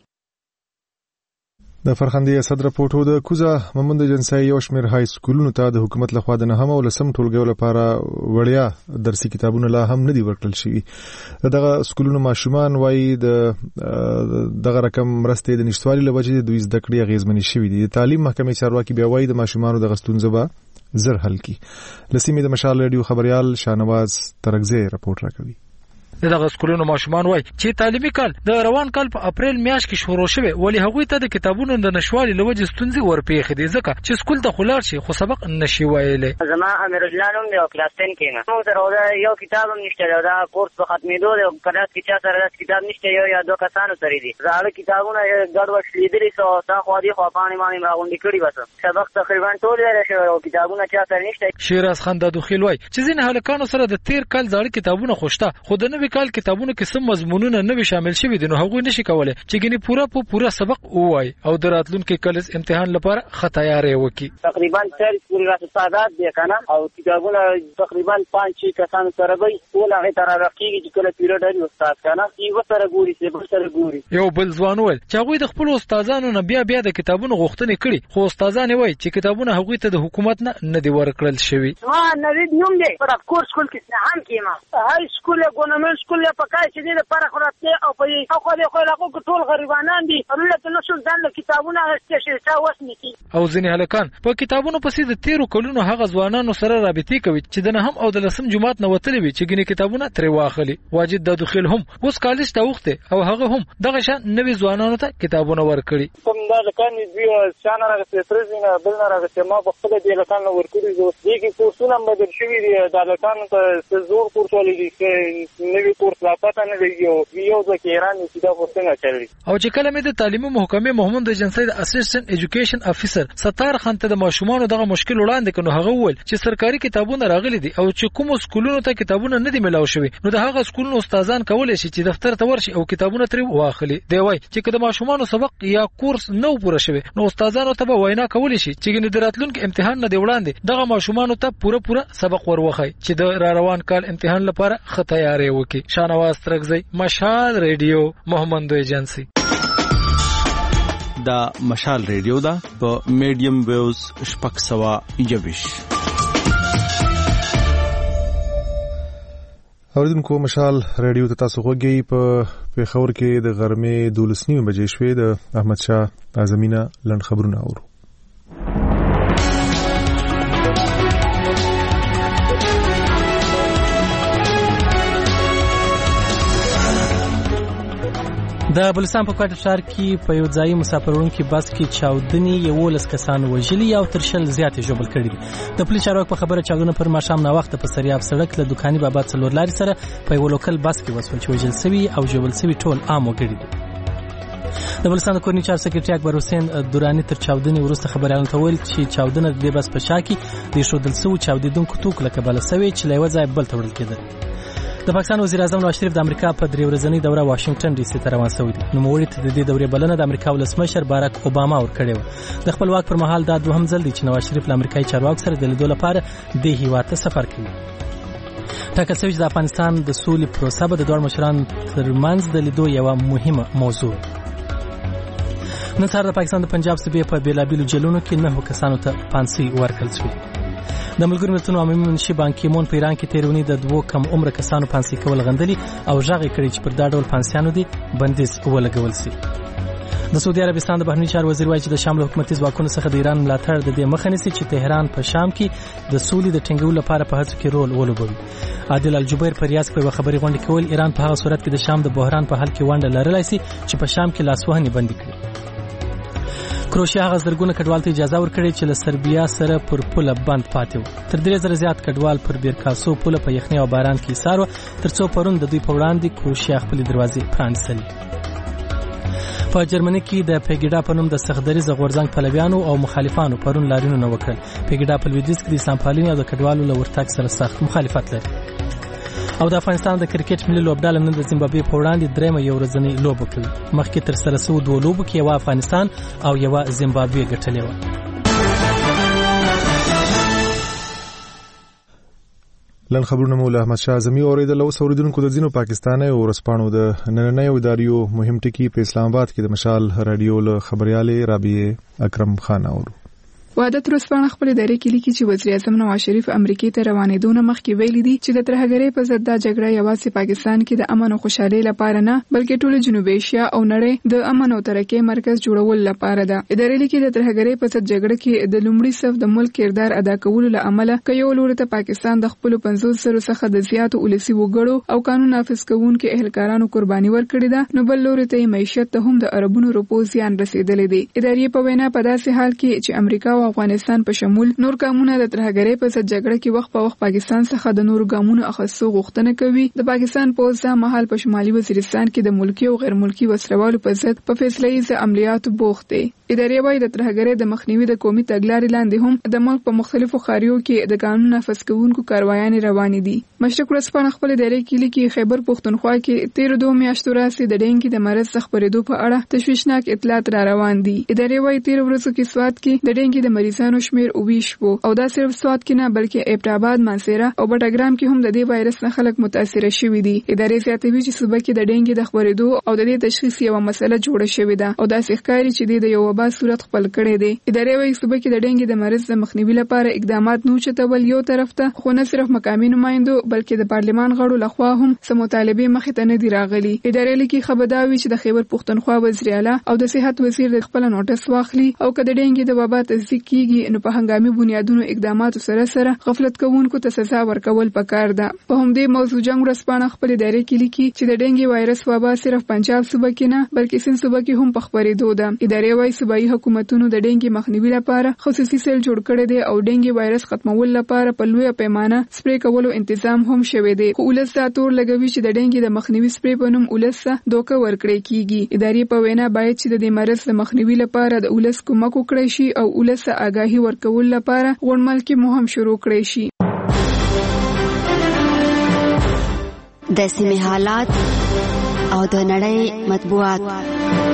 د فرخندې صدر راپورټو د کوزا مومند جنسي یو شمېر های سکولونو ته د حکومت لخوا د نهم او لسم ټولګیو لپاره وړیا درسي کتابونه لا هم نه دي ورکړل شوي. دغه سکولونو ماشومان وایي دغه رقم مرستې د نشټوالي له وجې دوی زده کړې اغېزمنې شوي دي. د تعلیم محکمې چارواکي بیا وایي د ماشومانو د ستونزو به زر حل کړي. له سیمې د مشال رادیو خبريال شاهنواز ترکزی راپورټ راکوي. دغه سکولونو ماشومان وای چې تعلیمي کال د روان کال په اپریل میاشت کې شروع شوه ولی هغوی ته د کتابونو د نشوالي لوجه ستونزې ورپېښې دي ځکه چې سکول ته خلار شي خو سبق نشي وایلې. زما امیر الله نوم دی او کلاس 10 کې نه موږ سره یو کتاب هم نشته دا کورس په ختمېدو دی کله چې چا سره کتاب نشته یو یا دوه کسانو سره دي زاړه کتابونه ګډوډ لیدلې سو تا خو دې خو باندې راغونډې کړي وته سبق تقریبا ټول لري او کتابونه چا سره نشته. شیراز خان د دوخیل وای چې ځینې هلکانو سره د 13 کال زاړه کتابونه خوشته خو د نوې کال کتابونه کې سم مضمونونه نه شامل شوي دي نو هغوی نشي کولای چې ګنې پورا سبق ووایي او د راتلونکي کال امتحان لپاره ښه تیاری وکړي. تقریبا 40 پورې راته تعداد دی کنه او کتابونه تقریبا 5-6 کسان سره وي ټول هغه تر راکېږي چې کله پیریډ لري استاد کنه یو سره ګوري چې سره ګوري. یو بل ځوان ول چې هغوی د خپل استادانو نه بیا د کتابونو غوښتنې کړي خو استادان وایي چې کتابونه هغوی ته د حکومت نه دی ورکړل شوی. ما نوید نوم دی پر کورس سکول کې هم کېما هاي سکول ګورنمنت سکول په کای چې د پر خراته او په خو د خلکو ټول غریبانان دي ولته نو څل ځان کتابونه هڅه تا وسني کی او ځینې هلکان په کتابونو پسې د 13 کلونو هغه ځوانانو سره رابطې کوي چې د نهم او د لسم جماعت نه وتلي وي چې ګنې کتابونه ترې واخلي. واجد د دخیل هم اوس کالج ته وخته او هغه هم دغه شان نوې ځوانانو ته کتابونه ورکړي. کوم دا لکان دی شان راغسته ترزینه بل نه راغسته ما په خپل دی لکان ورکړي زه دې کې کورسونه بدل شوی دی دا لکان ته زور کورس ولې دي نوې نوی کورس لا پته نه دی یو ځکه ایران چې دا څنګه چلی. او چې کله مې د تعلیمي محکمې محمد ایجنسی د اسسټنټ ایجوکیشن افیسر ستار خان ته د ماشومان دغه مشکل وړاندې کړو، هغه وویل چې سرکاري کتابونه راغلي دي او چې کوم سکولونو ته کتابونه نه دي ملاو شوی، نو د هغه سکولونو استادان کولای شي چې دفتر ته ورشي او کتابونه ترې واخلي. دی وایي چې کله ماشومان سبق یا کورس نو پوره شوی، نو استادانو ته به وینا کولای شي چې ګنې د راتلونکي امتحان نه دی وړاندې دغه ماشومان ته پوره سبق وروخی چې د را روان کال امتحان لپاره ښه تیاری وکړي. شانواز ترکزی، مشال ریډیو، محمد ایجنسی. دا مشال ریډیو دا په میډیم ویوز 621. اوریدونکو مشال ریډیو ته تاسو غوږی په پیښور کې د غرمې 12:30 بجې شوې د احمد شاه اعظمینه لند خبرونه اورو. د بلوچستان په کوټ ښار کې په یو ځای مسافرونکو بس کې چاودنې 11 کسان وژلي او تر شل زیاتې ژوبل کړي دي. د پولیس چارواکو په خبره چاودنه پر ماښام نه وخت په سریاب سړک له دکاني بابا څلور لارې سره په یو لوکل بس کې وسو چې وژل شوی او ژوبل شوی ټول عام وګړي دي. د بلوچستان د کورنی چار سکرټری اکبر حسین دورانی تر چاودنې وروسته خبريالانو ته ویل چې چاودنه د بس په شا کې د شودل سو چاودیدونکو توک لکه بل سوي چې له وځای بل تړل کېده. د پاکستان وزیر اعظم نواز شریف د امریکا په 3 ورځنۍ دوره واشنگټن ډي سي ته روان شوی دی. نو موري ته د دې دورې بلنه د امریکا ولسمشر باراک اوباما ورکړې و. د خپل واک پر مهال دا دوهم ځل دی چې نواز شریف له امریکایي چارواکو سره د لیدو لپاره د هیواد ته سفر کوي. ټاکل شوی چې د افغانستان د سولې پروسه به د دوه مشرانو ترمنځ د لیدو یو مهمه موضوع. نن سهار د پاکستان د پنجاب صوبې په بیلابیلو جیلونو کې 9 کسانو ته پانسي ورکړل شوې. د ملګرو ملتونو عمومي منشي بان کی مون په ایران کې تیرونی د 2 کم عمر کسانو پانسي کول غندلي او ژغې کړي چې پر دا ډول پانسیانو دي بندیز ولګول شي. د سعودي عربستان د بهرنی چارو وزیر وایي چې د شام له حکومتي ځواکونو څخه د ایران ملاتړ د دې مخه نیسي چې تهران په شام کې د سولې د ټینګولو لپاره په هڅو کې رول ولوبوي. عادل الجبیر پر ریاض کې خبري غونډه کول ایران په هغه صورت کې د شام د بحران په حل کې ونډه لرلای شي چې په شام کې لاسوهنې بندي کړي. کروشیا هغه زرګونه کډوال ته اجازه ورکړي چې له سربیا سره پر پوله بند پاتې و. تر 3000 زیات کډوال پر بیرکاسو پوله په یخنۍ او باران کې ایسار و ترڅو پرون د دوی په وړاندې کروشیا خپل دروازې پرانیستلې. په جرمني کې د پیګیډا په نوم د سختدریز غورځنګ پلویانو او مخالفانو پرون لاریونونه وکړل. پیګیډا په لویدیځ کې د اسلام پالنې او د کډوالو له ورتګ سره سخت مخالفت لري. او د افغانستان د کرکټ ملي لوبډله نن د زیمبابوې په وړاندې درېمه یو ورځنۍ لوبه کوي. مخکې تر سره سوي 2 لوبو کې یو افغانستان او یو زیمبابوې ګټلې و. لن خبرونه مولا احمد شاه اعظمي اوریدل او اوریدونکو د ځینو پاکستاني او ورسپانو د نننۍ اداریو مهم ټکی په اسلام آباد کې د مشال رادیو له خبريالې رابعه اکرم خان اورو. وحدت ورځپاڼه خپل ادارې کې لیکي چې وزیر اعظم نواز شریف امریکای ته روانېدو نه مخکې ویلي دي چې د ترهګرۍ په ضد دا جګړه یوازې پاکستان کې د امن او خوشحالۍ لپاره نه بلکې ټول جنوبي ایشیا او نړۍ د امن او ترقۍ مرکز جوړول لپاره ده. ادارې لیکي د ترهګرۍ په ضد جګړه کې د لومړي صف د ملک کردار ادا کولو لامل کيو لور ته پاکستان د خپل 50 سره څخه د زیاتو ولسی وګړو او قانون نافذ کوونکو اهلکارانو قرباني ورکړي ده، نو بل لور ته معیشت ته هم د عربونو روپو زیان رسیدلې دي. ادارې په وینا په داسې حال کې چې امریکا او افغانستان په شمول نور ګامونه د ترهګرۍ په ضد جګړه کې وخت په وخت پاکستان څخه د نور ګامونو اخیستو غوښتنه کوي. د پاکستان پوځ مهال په شمالي وزیرستان کې د ملکی او غیر ملکی وسلوالو په ضد په فیصله ییز عملیاتو بوخت دي. ادارې وايي د ترهګرۍ د مخنیوي د قومي تګلارې لاندې هم د ملک په مختلفو خاریو کې د قانون نافذ کوونکو کاروایانې روانې دي. مشرق ورځپاڼه خپل ادارې کې لیکي خیبر پښتونخوا کې 13 میاشتو راځي د ډینګي د مرض خبرېدو په اړه تشویشناک اطلاعات را روان دي. ادارې وايي 13 ورځو کې سواد کې د ډینګي د مریضانو شمیر او ویش وو او دا صرف سواد کې نه بلکې ابټاباد، مانسیرا او بټاګرام کې هم د دې وایرس نه خلک متاثر شوي دي. ادارې زیاتوي چې صوبه کې د ډینګي د خبرېدو او د دې تشخیص یو مسله جوړه شوې ده او دا ښکاري چې د یو وبا صورت خپل کړي دي. ادارې وايي صوبه کې د ډینګي د مرض د مخنیوي لپاره اقدامات نو چتول یو طرف ته خو نه صرف مقامي نمائندو بلکې د پارلمان غړو لخوا هم سم مطالبه مخې ته نه دی راغلي. ادارې لیکي خبرداوي چې د خیبر پښتونخوا وزیر اعلی او د صحت وزیر د خپل نوټس واخلي او کله ډینګي د وبا تصدیق کیږي نو په هنګامي بنیادونو اقداماتو سره غفلت کوونکو ته سزا ورکول پکار ده. په همدې موضوع جنگ ورځپاڼه خپل ادارې کې لیکي چې د ډینګي وایرس وبا صرف پنجاب صوبه کې نه بلکې سند صوبه کې هم په خپرېدو ده. ادارې وايي صوبایي حکومتونو د ډینګي مخنیوي لپاره خصوصي سیل جوړ کړی دی او ډینګي وایرس ختمول لپاره په لویه پیمانه سپری کولو تنظیم هم شوی دی. خو ولس دا تور لګوي چې د ډینګي د مخنیوي سپری په نوم ولس دوکه ورکړی کیږي. ادارې په وینا باید چې د دې مرض د مخنیوي لپاره د ولس کومک وکړي شي او ولس آگاهي ورکول لپاره غونډمل کې مهم شروع کړي شي. د سیمې حالات او د نړۍ مطبوعات.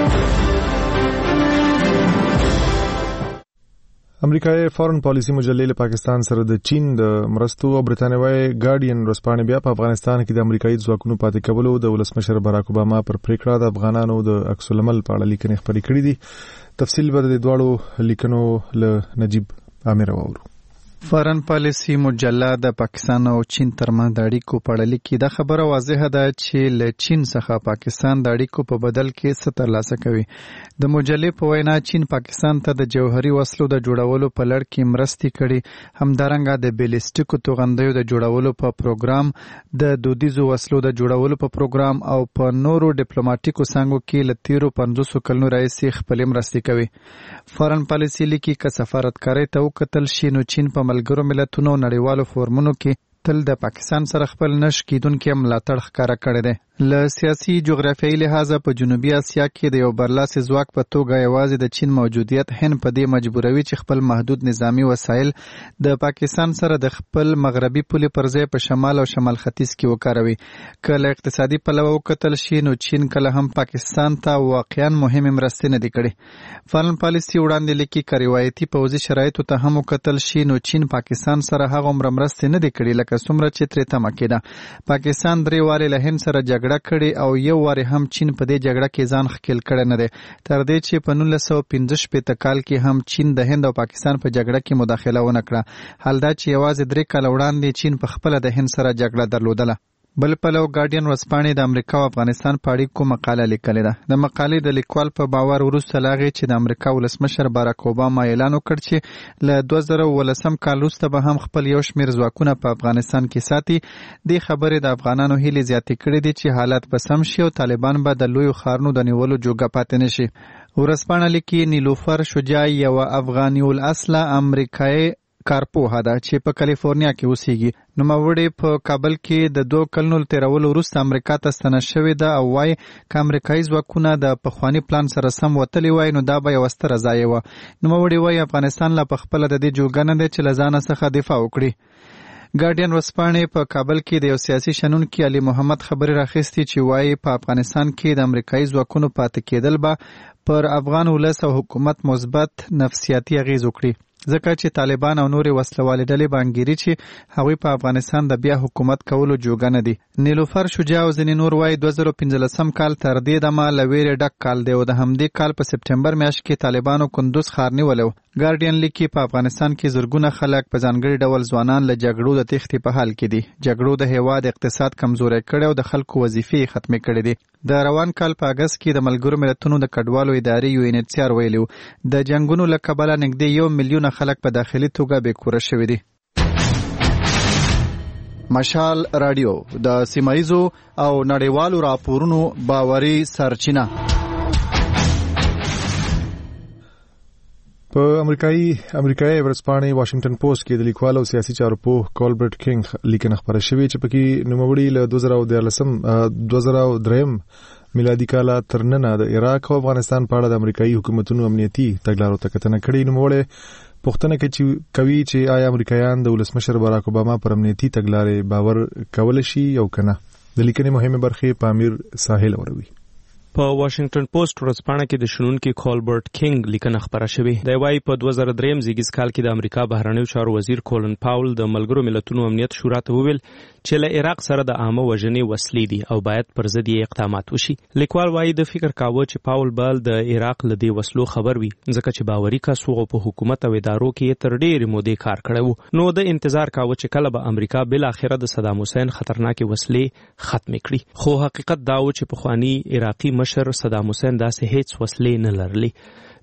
امریکای فارن پالیسی مجلې له پاکستان سره د چین د مرستو او برتانوي ګارډین ورځپاڼې بیا په افغانستان کې د امریکایي ځواکونو پاتې کولو د ولسمشر باراک اوباما پر پریکړه د افغانانو د عکس العمل په اړه لیکنې خپرې کړې دي. تفصیل به د دواړو لیکنو له نجیب عامر واورو. فارن پالیسی مجله د پاکستان او چین ترمنځ د اړیکو په اړه لیکي. دا خبره واضحه ده چې له چین څخه پاکستان د اړیکو په بدل کې څه ترلاسه کوي. د مجلې په وینا چین پاکستان ته د جوهري وسلو د جوړولو په لړ کې مرستې کړي، همدارنګه د بیلستیکو توغندیو د جوړولو په پروګرام، د دودیزو وسلو د جوړولو په پروګرام او په نورو ډیپلوماټیکو څانګو کې له تیرو 50 کلونو راهیسې خپلې مرستې کوي. فارن پالیسی لیکي که سفارتکارۍ ته وکتل شي نو چین په ملګرو ملتونو نړیوالو فورمونو کې تل د پاکستان سره خپل نش کیدونکو ملاتړ ښکارا کړی دی. له سیاسي جغرافیایي لحاظه په جنوبي اسیا کې د یو برلاسي ځواک په توګه یوازې د چین موجودیت هند په دې مجبوروي چې خپل محدود نظامی وسایل د پاکستان سره د خپل مغربي پولې پر ځای په شمال او شمال ختیځ کې وکاروي. کله اقتصادي پلوه وکتل شي نو چین کله هم پاکستان ته واقعا مهمه مرستې نه دي کړې. فارن پالیسی وړاندې لیکي که روایتي پوځي شرایطو ته هم وکتل شي نو چین پاکستان سره هغه مرستې نه دي کړې لکه څومره چې ترې تمه کېده. پاکستان 3 وارې له هند سره جګړه کړې او یو وارې هم چین په دې جګړه کې ځان ښکیل کړی نه دی، تر دې چې په 1915 کال کې هم چین د هند او پاکستان په جګړه کې مداخله ونه کړه. حال دا چې یوازې 3 کاله وړاندې چین په خپله د هند سره جګړه درلودله. بل پلو ګارډین ورځپاڼې د امریکا او افغانستان په اړیکو مقاله لیکلې ده. د مقالې د لیکوال په باور وروسته له هغې چې د امریکا ولسمشر باراک اوباما اعلان وکړ چې له 2019 کال وروسته به هم خپل یو شمېر ځواکونه په افغانستان کې ساتي، دې خبرې د افغانانو هیلې زیاتې کړې دي چې حالات به سم شي او طالبان به د لویو ښارونو د نیولو جوګه پاتې نه شي. ورځپاڼه لیکي نیلوفر شجاع یوه افغاني الاصله امریکایي کارپوهه ده چې په کالیفورنیا کې اوسېږي. نوموړې په کابل کې د 2 کلونو تیرولو وروسته امریکا ته ستنه شوې ده او وایي که امریکایي ځواکونه د پخواني پلان سره سم وتلي وای نو دا به یوه ستره ضایع وه. نوموړې وایي افغانستان لا پخپله د دې جوګه نه دی چې له ځانه څخه دفاع وکړي. ګارډین ورځپاڼې په کابل کې د یو سیاسي شنونکي علي محمد خبرې راخیستې چې وایي په افغانستان کې د امریکایي ځواکونو پاتې کېدل به پر افغان ولس او حکومت مثبت نفسیاتي اغیز وکړي، ځکه چې طالبان او نورې وسلوالې ډلې به انګیري چې هغوی په افغانستان د بیا حکومت کولو جوګه نه دي. نیلوفر شجاع او ځینې نور وایي 2015 کال تر دې دمه له ویرې ډک کال دی او د همدې کال په سپټمبر میاشت کې طالبانو کندوز ښار نیولی و. ګارډین لیکي په افغانستان کې زرګونه خلک په ځانګړي ډول ځوانان له جګړو د تېښتې په حال کې دي. جګړو د هیواد اقتصاد کمزوری کړی او د خلکو وظیفې ختمې کړې دي. د روان کال په اګست کې د ملګرو ملتونو د کډوالو ادارې UNHCR ویلي و د جنګونو له کبله نږدې 1 میلیونه خلک په داخلي توګه بېکوره شوي دي. مشال رادیو د سیمایزو او نړیوالو راپورونو باوري سرچینه. په امریکایي ورځپاڼې واشنگټن پوسټ کې د لیکوال او سیاسي چارو پوه کولبرټ کینګ لیکنه خپره شوې چې پکې نوموړي له 2013 میلادي کال تر ننه د عراق او افغانستان په اړه د امریکایي حکومتونو امنیتي تګلارو ته کتنه کړې. نوموړي پوښتنه کوي چې آیا امریکایان د ولسمشر باراک اوباما پر امنیتي تګلارې باور کول شي او کنه. د لیکنې مهمه برخې په امیر ساحل اوروي. په واشنگټن پوسټ ورځپاڼه کې د شنونکي کولبرټ کینګ لیکنه خپره شوې. دی وايي په 2003 زیږیز کال کې د امریکا بهرنیو چارو وزیر کولن پاول د ملګرو ملتونو امنیت شورا ته وویل چې له عراق سره د عامه وژنې وسلې دي او باید پر ضد یې اقدامات وشي. لیکوال وايي د فکر کاوه چې پاول بل د عراق له دې وسلو خبر وي ځکه چې باوري کس و په حکومت او ادارو کې تر ډېرې مودې کار کړی و. نو د انتظار کاوه چې کله به امریکا بل اخره د صدام حسین خطرناکې وسلې ختم کړي. خو حقیقت دا و چې پخوانی عراقي مشر صدام حسین داسې هیڅ وسلې نه لرلې.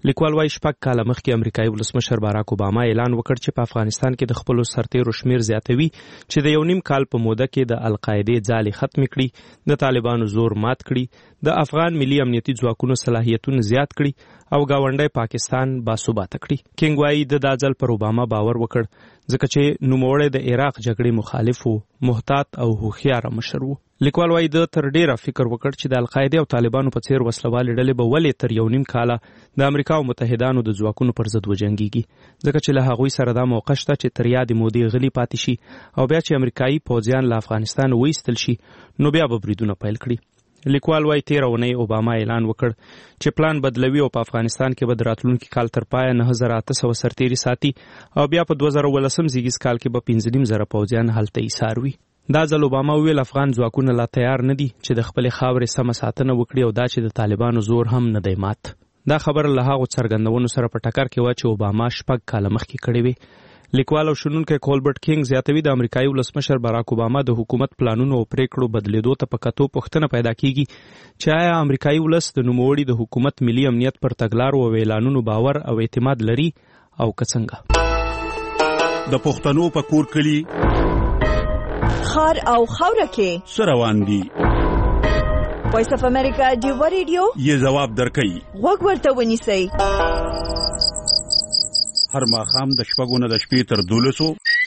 لیکوال وايي 6 کاله مخکې امریکایي ولسمشر باراک اوباما اعلان وکړ چې په افغانستان کې د خپل سرتیرو شمیر زیاتوي چې د 1.5 کال په موده کې د القاعده ځالې ختم کړي، د طالبانو زور مات کړي، د افغان ملي امنیتي ځواکونو صلاحیتونه زیات کړي او گاونډي پاکستان باثباته کړي. کینګ وايي د داځل پر اوباما باور وکړ ځکه چې نوموړی د عراق جګړې مخالف وو، محتاط او هوښیار مشر وو. لیکوال وايي د تر ډیره فکر وکړ چې د القاعده او طالبانو په څیر وسلوالې ډلې به ولې تر 1.5 کاله د امریکا او متحدانو د ځواکونو پر ضد وجنګيږي، ځکه چې له هغوی سره دا موقع شته چې تر یادې مودې غلي پاتې شي او بیا چې امریکایي پوځیان له افغانستان وایستل شي نو بیا به بریدونه پیل کړي. لیکوال وايي 13 اونۍ اوباما اعلان وکړ چې پلان بدلوي او په افغانستان کې به د راتلونکي کال تر پایه 9800 سرتیري ساتي او بیا په 2018 زیږیز کال کې به 15,000 پوځیان هلته ایساروي. دا ځل اوباما ویل افغان ځواکونه لا تیار نه دي چې د خپل خاورې سمه ساتنه وکړي او دا چې د طالبانو زور هم نه دی مات. دا خبر له هغو څرګندونو سره په ټکر کې و چې اوباما 6 کاله مخکې کړې وي. لیکوال او شنونکی کولبرټ کینګ زیاتوي د امریکایي ولسمشر باراک اوباما د حکومت پلانونو او پریکړو بدلیدو ته په کتو پوښتنه پیدا کیږي چې آیا امریکایي ولس د نوموړي د حکومت ملي امنیت پر تګلارو او اعلانونو باور او اعتماد لري او که څنګه. د پښتنو په کور کلی خار او خوره کې سروان دي. وایس اف امریکا دیو ریډیو یې جواب درکړي. وګ ورته ونیسئ. هر ماښام د 6 د شپې تر 12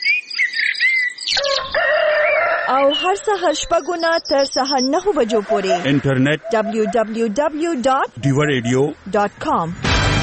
او هر سهار 6 تر سهار 9 بجو پورې انټرنیټ www.diwaradio.com.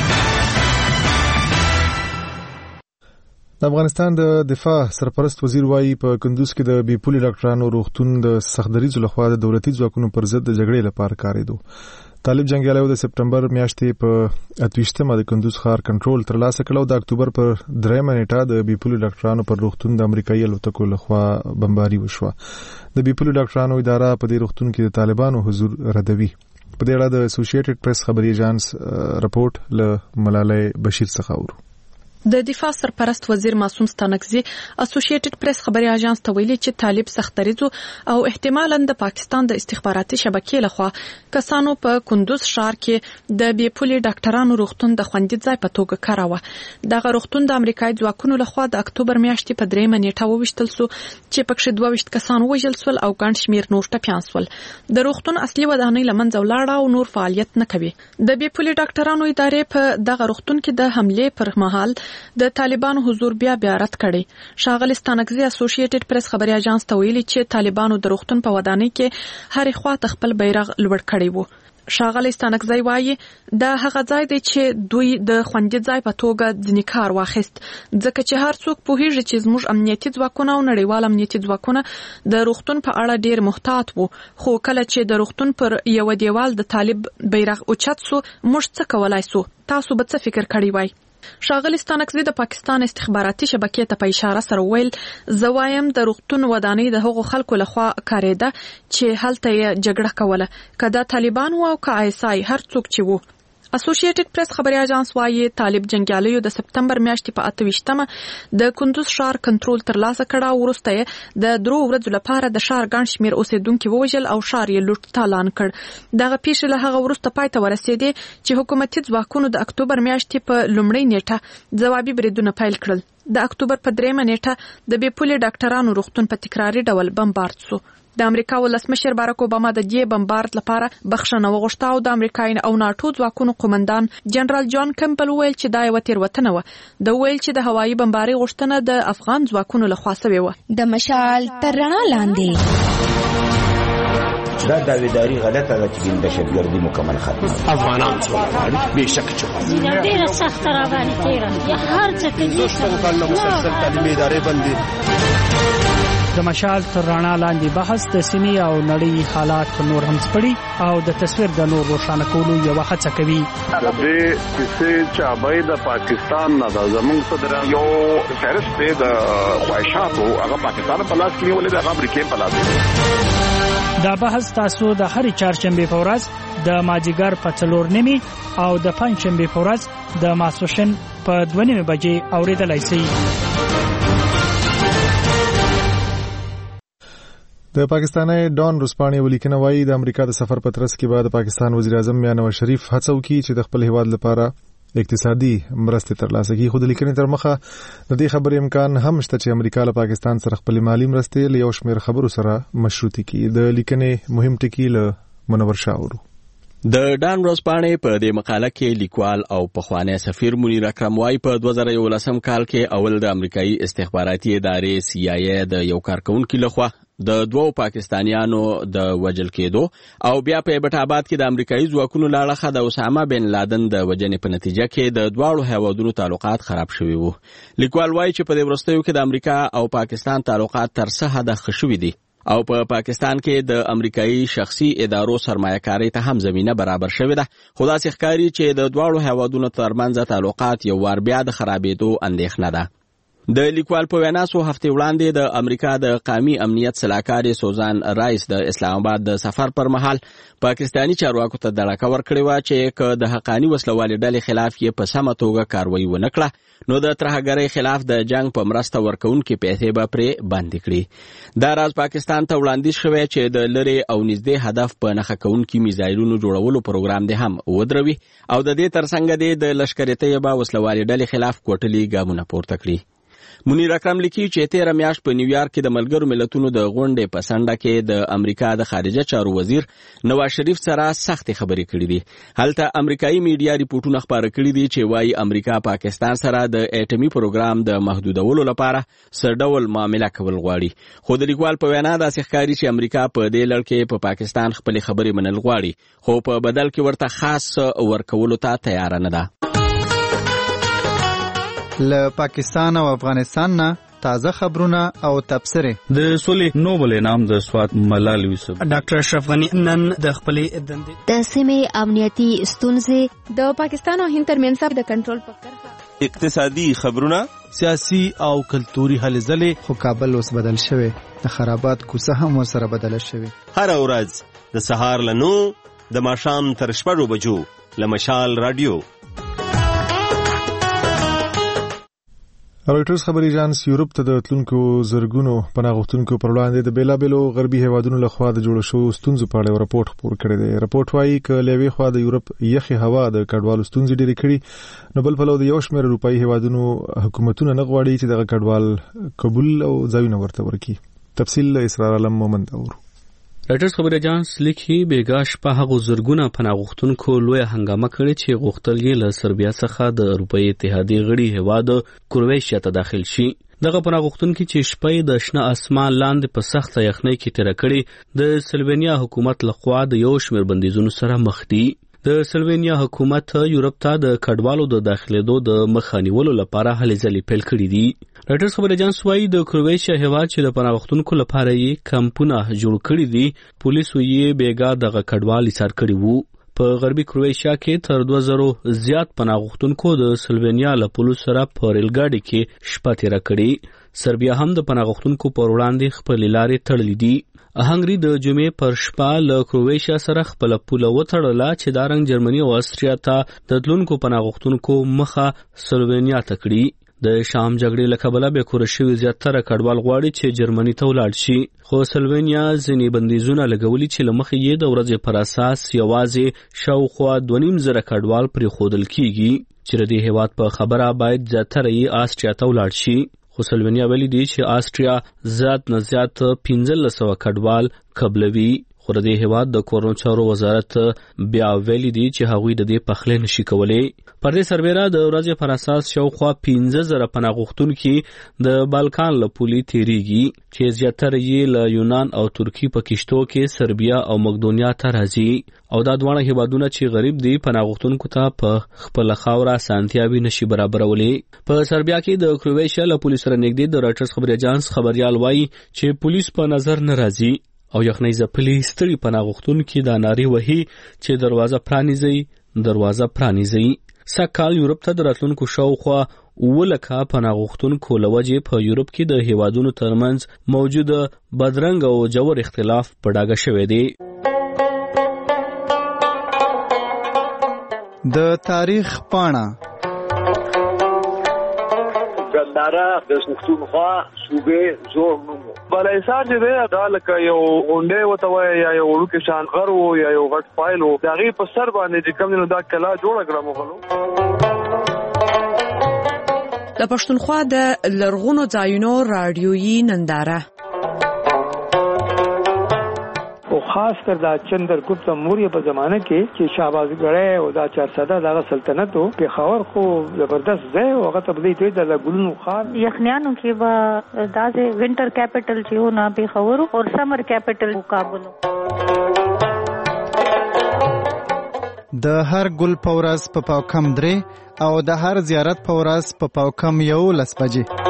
د افغانستان د دفاع سرپرست وزیر وايي په کندوز کې د بیپولي ډاکټرانو روغتون د سختدریزو لخوا د دولتي ځواکونو پر ضد د جګړې لپاره کاریدو. طالب جنگیالیو د سپټمبر میاشتې په 28مه د کندوز ښار کنټرول ترلاسه کړ او د اکتوبر پر 3مه نیټه د بیپولي ډاکټرانو پر روغتون د امریکایي الوتکو لخوا بمباري وشوه. د بیپولي ډاکټرانو اداره په دې روغتون کې د طالبانو حضور ردوي. په دې اړه د اسوسییټډ پریس خبري ایجانس رپورت له ملالۍ بشیر څخه اورو. د دفاع سرپرست وزیر معصوم ستانکزی اسوسییټډ پریس خبري اژانس ته ویلي چې طالب سختدریزو او احتمالاً د پاکستان د استخباراتي شبکې لخوا کسانو په کندوز ښار کې د بیپولي ډاکټرانو روغتون د خوندي ځای په توګه کاراوه. دغه روغتون د امریکایي ځواکونو لخوا د اکتوبر میاشتې په 3مه نیټه وویشتل سو چې پکې 22 کسان وژل سول او ګڼ شمیر نور ټپیان سول. د روغتون اصلي ودانۍ لمنځه ولاړه او نور فعالیت نه کوي. د بیپولي ډاکټرانو ادارې په دغه روغتون کې د حمله پر مهال د طالبانو حضور بیا رد کړي. ښاغلي ستانکزی اسوسییټډ پریس خبري اژانس ته ویلي چې طالبانو د روغتون په ودانۍ کې هر خواته خپل بیرغ لوړ کړی وو. ښاغلي ستانکزی وایي دا هغه ځای دی چې دوی د خوندي ځای په توګه ځینې کار واخیست ځکه چې هر څوک پوهیږي چې زموږ امنیتي ځواکونه او نړیوال امنیتي ځواکونه د روغتون په اړه ډیر محتاط وو، خو کله چې د روغتون پر یو دیوال د طالب بیرغ اوچت سو موږ څه کولای سو؟ تاسو به څه فکر کړی وای؟ ښاغلي ستانکزی د پاکستان استخباراتي شبکې ته په اشاره سره ویل زوایم د روغتون ودانۍ د هغو خلکو لخوا کاریده چې هلته یې جګړه کوله، که دا طالبان وو او که آیسای هر څوک چې وو. اسوسییټډ پریس خبري اژانس وايي طالب جنگیالیو د سپټمبر میاشتې په 28مه د کندوز ښار کنټرول ترلاسه کړ او وروسته یې د 3 ورځو لپاره د ښار ګڼ شمیر اوسیدونکو ووژل او ښار یې لوټ تالان کړ. دغه پیښې له هغه وروسته پای ته ورسېدې چې حکومتي ځواکونو د اکتوبر میاشتې په لومړۍ نیټه ځوابي بریدونه پیل کړل. د اکتوبر په 3مه نیټه د بیپولي ډاکټرانو روغتون په تکراري ډول بمبارد سو. د امریکا ولسمشر باراک اوباما د دې بمبارد لپاره بخښنه وغوښته او د امریکایي او ناتو ځواکونو قومندان جنرال جان کمپل ویل چې دا یو تیروتنه و. د ویل چې د هوایي بمباري غوښتنه د افغان ځواکونو لخوا شوې و. د مشال تر رڼا لاندې دا داویداری غلطه ده چې دهشتګردي مکمل ختمه افغانان څوک بهشکه چې ډیره سخت راغلي تیره هر څه کې مسلسل تعلیمي ادارې بندي. د مشال تر رڼا لاندې بحث د سیمې او نړۍ حالات نور هم سپړي او د تصویر د نور روښانه کولو یو هڅه کوي. د دې چې چابای د پاکستان نه د زموږ صدر یو فهرست د خواهشاتو هغه پاکستان په لاس کې ولې د امریکا په لاس. دا بحث تاسو د هرې چهارشنبه په ورځ د ماجیګر په 4:30 او د پنځشنبه په ورځ د ماسوشن په 2:30 بجې اوریدلای شئ. د پاکستاني ډان روسپاني ولیکنه وايي د امریکا د سفر په ترڅ کې بعد پاکستان وزیر اعظم میاں نواز شریف هڅه وکړي چې د خپل هیواد لپاره اقتصادي مرستې ترلاسه کړي. خو د لیکنې تر مخه د دې خبرې امکان هم شته چې امریکا له پاکستان سره خپل مالی مرستې له یو شمېر خبرو سره مشروطي کړي. د لیکنې مهم ټکي له منور شاورو. د ډان ورځپاڼې په دې مقاله کې لیکوال او پخوانی سفیر منیر اکرم وايي په 2011 کال کې اول د امریکایي استخباراتي ادارې CIA د یو کارکونکو لخوا د دوو پاکستانیانو د وژل کېدو او بیا په ایبټ آباد کې د امریکایي ځواکونو له اړخه د اسامه بن لادن د وژنې په نتیجه کې د دواړو هیوادونو تعلقات خراب شوي وو. لیکوال وايي چې په دې وروستیو کې د امریکا او پاکستان تعلقات تر څه حده ښه شوي دي او په پاکستان کې د امریکایي شخصي ادارو سرمایه‌کاري ته هم زمينه برابر شوې ده. خو داسې ښکاري چې د دواړو هیوادونو ترمنځ تعلقات یو وار بیا د خرابېدو اندېښنه ده. د لیکوال په وینا څو هفتې وړاندې د امریکا د قومي امنیت سلاکار سوزان رایس د اسلام آباد د سفر پر مهال پاکستانی چارواکو ته دړکه ورکړې و چې که د حقانی وسلوالې ډلې خلاف یې په سمه توګه کاروایی ونه کړه نو د ترهګرۍ خلاف د جنگ په مرسته ورکوونکې پیسې به پرې بندي کړي. دا راز پاکستان ته وړاندیز شوی چې د لرې او نږدې هدف په نښه کوونکي میزایلونو جوړولو پروګرام دی هم ودروي او د دې ترڅنګ دی د لشکري طیبه وسلوالې ډلې خلاف کوټلي ګامونه پورته کړي. منیر اکرم لیکي چې 13 میاشت په نیویارک کې د ملګرو ملتونو د غونډې په سنډه کې د امریکا د خارجه چارو وزیر نواز شریف سره سخت خبرې کړې دي. هلته امریکایي میډیا ریپورتونه خبره کړي دي چې وايي امریکا پاکستان سره د اټومي پروګرام د محدودولو لپاره سرډول معامله کول غواړي. خو د لیکوال په وینا داسې ښکاري چې امریکا په دې لړ کې په پاکستان خپل خبرې منل غواړي خو په بدل کې ورته خاص ورکولو ته تیار نه ده. له پاکستان او افغانستان نه تازه خبرونه او تبصرې. د سولې نوبل انعام د سوات ملال یوسف ډاکټر اشرف غنی نن د خپلې دندې د سیمې امنیتي ستونزې د پاکستان او هند ترمنځ د کنټرول په کرښه اقتصادي خبرونه سیاسي او کلتوري هلې ځلې. خو کابل اوس بدل شوی د خرابات کوڅه هم ورسره بدله شوی. هر ورځ د سهار له 9 د ماښام تر 6 بجو له مشال رادیو. رويټرز خبري اژانس یورپ ته د تلونکو زرګونو پناه غوښتونکو پر وړاندې د بیلابېلو غربي هیوادونو لخوا د جوړ شوو ستونزو په اړه راپورټ خپور کړی دی. راپورټ وايي چې لوي خوا د یورپ یخي هوا د کډوالو ستونزې ډېرې کړي نو بل په لور د یو شمېر اروپאי هیوادونو حکومتونه نه غواړي چې دغه کډوال قبول او ځایونه ورته ورکړي. تفصیل اسرار علم مومند اورو. رایټرز خبري اژانس لیکي بیګاش په هغه زرګونه پناه غوښتونکو لوی هنګامه کړې چې غوښتل یې له سربیا څخه د اروپאי اتحادیې غړي هیواد کرواتیا ته داخل شي. دغه پناه غوښتونکي چې شپې د شنه اسمان لاندې په سخت یخنۍ کې تیر کړي د سلوینیا حکومت لخوا د یو شمېر بندیزونو سره مخ دي. د سلوینیا حکومت یورپ ته د کډوالو د داخليدو د مخانیولو لپاره هلې ځلې پیل کړې دي. رایټرز خبري اژانس وايي د کرواتیا هیواد چې د پناه غوښتونکو لپاره یې کمپونه جوړ کړي دي پولیسو یې بیګا دغه کډوال ایثار کړي وو. په غربي کرواتیا کې تر 2000 زیات پناه غوښتونکو د سلوینیا له پولیسو سره په ریلګاډي کې شپه تېره کړې. سربیا هم د پناه غوښتونکو پر وړاندې خپل لارې تړلې دي. هنګري د جمعې پر شپه له کرواتیا سره خپل پوله وتړله چې دا رنګ جرمني او استریا ته د تلونکو پناه غوښتونکو مخه سلوینیا ته کړي. د شام جګړې له کبله به کور شوی زیاتره کډوال غواړي چې جرمني ته ولاړ شي خو سلوینیا ځینې بندیزونه لګولي چې لمخې یې د ورځې پر اساس یوازې شاوخوا 2.5 کډوال پرې خودل کیږي چې د هیواد په خبره باید زیاتره یې آسټریا ته ولاړ شي. خو سلوینیا ویلي دی چې آسټریا زیات نه زیات 1500 کډوال قبلوي. خو د هیواد د کورونو چارو وزارت بیا ویلي دی چې هغوی د دې پخلی نشي کولای. پر دې سربېره د ورځې پر اساس شاوخوا 15000 پناه غوښتونکي د بالکان له پولې تیریږي چې زیاتره یې له یونان او ترکی په کشتو کې سربیا او مقدونیا ته راځي او دا دواړه هیوادونه چې غریب دي پناه غوښتونکو ته په خپل خاوره سانتیاوي نشي برابرولې. په سربیا کې د کرواتیا له پولیسو سره نږدې د رایټرز خبري اژانس خبريال وایي چې پولیس په نظر نه راځي او یخنۍ ځپلي ستړي پناه غوښتونکي دا نارې وهي چې دروازه پرانیزئ. سږکال یورپ ته د راتلونکو شاوخوا 9,00,000 پناه غوښتونکو له وجې په یورپ کې د هیوادونو ترمنځ موجوده بدرنګ او جوړ اختلاف په ډاګه شوی دی. د تاریخ پاڼه ګنداره د پښتونخوا صوبې زوړ نوم بلایسار چې دی دا لکه یو غونډې وته وای یا یو وړوکی شان غر و یا یو غټ فایل و د هغې په سر باندې چې کوم دی نو دا کلا جوړه کړه مغلو. د پښتونخوا د لرغونو ځایونو رادیويي ننداره او خاص کر دا چندرګپت موریه په زمانه کې چې شهبازګړی او دا 400 دغه سلطنت او پېښور خو زبردست ځای او هغه ته بدی ته د ګلونو خار یخنیانو کې به داسې وینټر کیپټل چې و نه پېښور او سمر کیپټل کابل. د هر ګل پورس په پاوکم 3 او د هر زیارت پورس په پاوکم 11 بجې.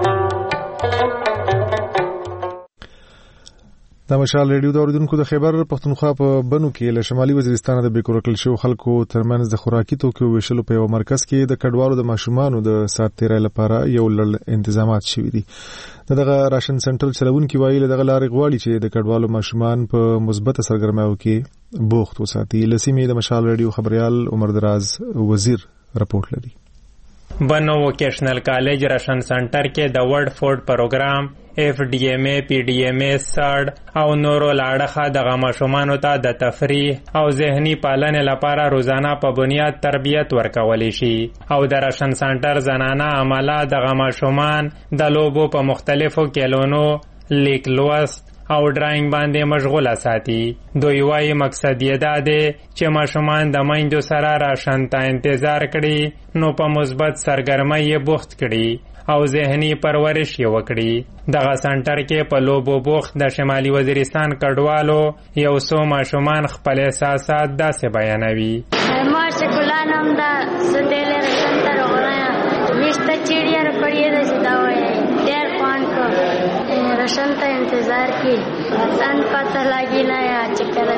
د مشال ریډیو د اوریدونکو د خیبر پښتونخوا په بنو کې له شمالي وزیرستان د بیکورکل شو خلکو ترمنځ د خوراکي توکو ویشلو په یو مرکز کې د کډوالو د ماشومانو د سات تیرای لپاره یو لړ انتظامات شوي دي. دغه راشن سنټر چلوونکي وایي دغه لارې غواړي چې د کډوالو ماشومان په مثبت سرګرمیو کې بوخت وساتي. لسیمې د مشال ریډیو خبريال عمر دراز وزیر رپورټ لري. بنو ووکیشنل کالج راشن سنټر کې د ورډ فورد پروګرام FDMA PDMA سړ او نورو لاړخه د ماشومانو ته د تفریح او ذهني پالنې لپاره روزانه په بنیاد تربیت ورکولی شي او د راشن سنټر زنانه عمله د ماشومان د لوبو په مختلفو کلونو لیک لوست او ډراینګ باندې مشغوله ساتي. دوی وايي مقصد یې دا دی چې ماشومان د میندو سره راشن ته انتظار کړي نو په مثبت سرګرمۍ یې بوخت کړي او ذهني پرورش یې وکړي. دغه سنټر کې په لوبو بوخت د شمالي وزیرستان کډوالو یو څو ماشومان خپل احساسات داسې بیانوي. ما شکلان هم دا سدیل سنټر ورایا وشته چیړیا پړې د سیداوي ډېر پان کو راشن ته انتظار کی ځان پته لګی نه یا چې کله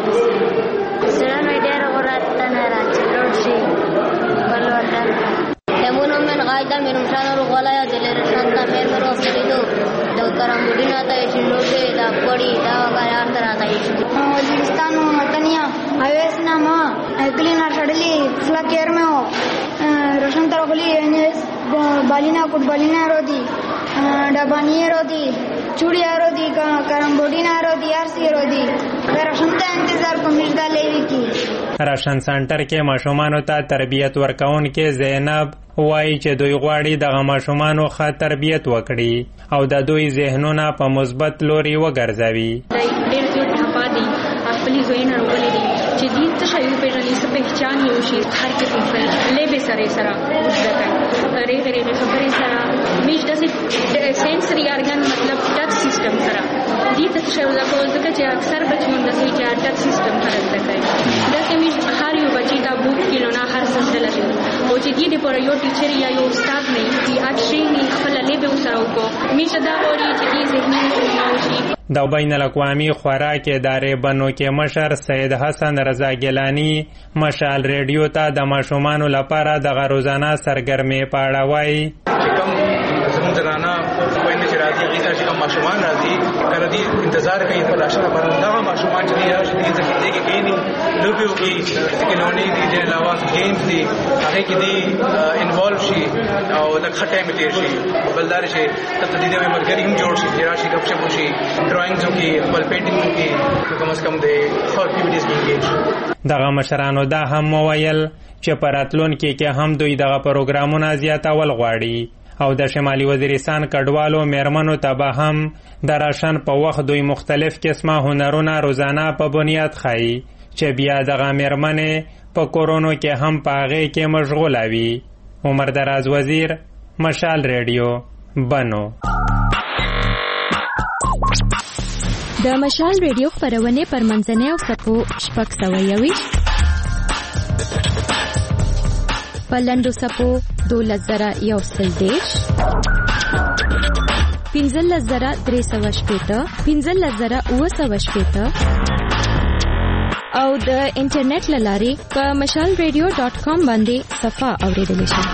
دې سره مې ډېر ورته نه راځي لوړ شي بلوټر همونو من غایدا مې رمضان وروغلا یا د راشن ته مې ورسېدو د کرامډینا ته چې لوګي دا پړی دا غیا تر راځي وزیرستان متنیا اویس نامه اکلینا شړلی فلکیر مې او راشن ته غلی انس بالینا کوټ بالینا رودی ډبانی رودی چوڑیا رودی کرامډینا رودی ارسی رودی راشن ته انتظار کومش دا لوي کی. راشن سنټر کې ماشومانو ته تربیت ورکون کې زینب وایي چې دوی غواړي دغه ماشومانو ښه تربیت وکړي او د دوی ذهنونه په مثبت لوري وګرځوي. ډېر زیات ټاپا دي خپل ذهن ورولې دي چې دې څه شی په ځانې څه پہچان یو شي هر کس په لبه سره وځه کوي غریغه خبرې سره میش داسې سنسري ارګن مطلب ټچ سیستم سره دې څه شی ولکه ځکه چې اکثر بچیان د سې ټچ سیستم سره زده کوي دا میش هر یو بچی دا بوک کیلو نه هر څه لري او چې دې پر یو ټیچر یا یو استاد نه دی اکشي نه خپل لبه سره وکړو میش دا وړي چې دې ذهني نو شي. د بین الاقوامی خوراک ادارې بنو کې مشر سید حسن رضا ګیلانی مشال ریډیو ته د ماشومانو لپاره د روزانه سرګرمۍ په اړه وایي. زموږ زنانه وایي چې راځي هغه چې کوم ماشومان راځي کله دې انتظار کوي په لاشه لپاره دا ماشومان چې راشي دې ځکه کې کېنی لوبي وکي چې نونې دي د علاوه گیمز دي هغه کې دي انوالو شي او د خټه مې تیر شي بلدار شي ته دې د مرګري هم جوړ شي راشي غب شپ شي ډراینګز وکي خپل پینټینګ وکي کم از کم د خو اکټیویټیز کې دغه مشرانو دا هم وویل چې پراتلون کې هم دوی دغه پروګرامونه زیاتول غواړي او د شمالي وزیرستان کډوالو میرمنو ته به هم د راشن په وخت دوی مختلف قسمه هنرونه روزانه په بنیاد خایي چې بیا دغه میرمنې په کورونو کې هم په هغې کې مشغوله وي. عمر دراز وزیر مشال ریډیو بنو. د مشال ریډیو خپرونې پر منځنۍ او سپو شپږ سوه یویشت په لنډو سپو 12,130 15,380 15,980 او د انټرنیټ له لارې په mashalradio.com باندې صفحه اوریدلی شئ.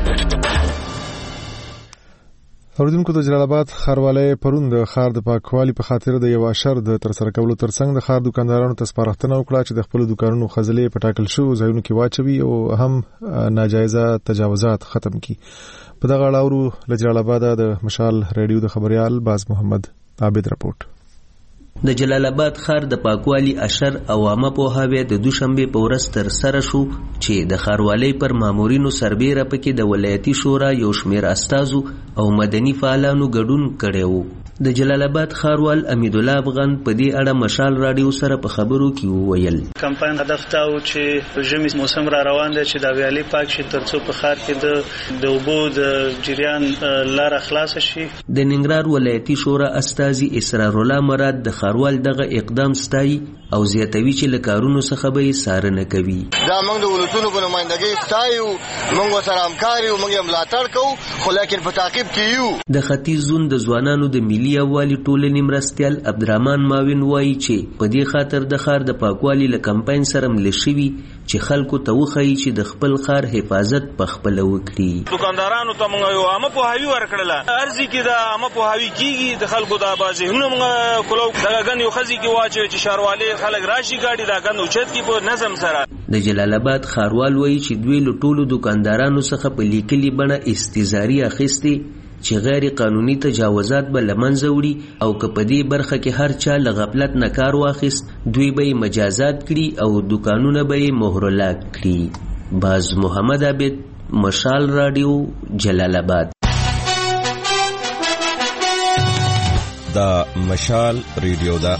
اوریدونکو د جلال آباد ښاروالۍ پرون د ښار د پاکوالي په خاطر د یو اشر د ترسره کولو ترڅنګ د ښار دکاندارانو ته سپارښتنه وکړه چې د خپل دکانونو خزلې په ټاکل شوو ځایونو کې واچوي او هم ناجایزه تجاوزات ختم کړي. په دغه اړه اورو له جلال آباد د مشال ریډیو د خبريال باز محمد عابد رپورټ. د جلال آباد ښار د پاکوالي اشر عوامه پوهاوی د دوشنبه په ورځ تر سره شو چې د ښاروالۍ پر مامورینو سربیره پکې د ولایتي شورا یو شمېر استازو او مدني فعالانو ګډون کړی و. د جلال آباد ښاروال امید الله افغان په دې اړه مشال راډیو سره په خبرو کې وویل کمپاین هدف دا و چې ژمي موسم را روان دی چې د ویالې پاک شي ترڅو په ښار کې د اوبو د جریان لاره خلاص شي. د ننګرهار ولایتي شورا استازي اسرار الله مراد د ښاروال دغه اقدام ستایي او زیاتوي چې له کارونو څخه به یې څارنه کوي. دا موږ د ولسونو په نمایندګۍ ستایو، موږ ورسره همکار یو، موږ یې ملاتړ کوو، خو لیکن په تعقیب کې یو. د ختیځ زون د ځوانانو د ملي یووالي ټولنې مرستیال عبدالرحمن ماوین وایي چې په دې خاطر د ښار د پاکوالي له کمپاین سره مل شوي چې خلکو ته وښایي چې د خپل ښار حفاظت په خپله وکړي. دکاندارانو ته موږ یو عامه پوهاوي ورکړله، ارزي کې د عامه پوهاوي کېږي، د خلکو د ذهنونه موږ کولو دغه ګن یو ښځې کې واچوي چې ښاروالۍ خلک راشي ګاډي دا ګن اوچت کړي په نظم سره. د جلال آباد ښاروال وایي چې دوی له ټولو دکاندارانو څخه په لیکلي بڼه استظهاري اخیستې چې غیر قانوني تجاوزات به له منځه وړي او که په دې برخه کې هر چا له غفلت نه کار واخیست دوی به یې مجازات کړي او دکانونه به یې مهرلاک کړي. باز محمد عابد، مشال راډیو، جلال آباد. دا مشال ریډیو دا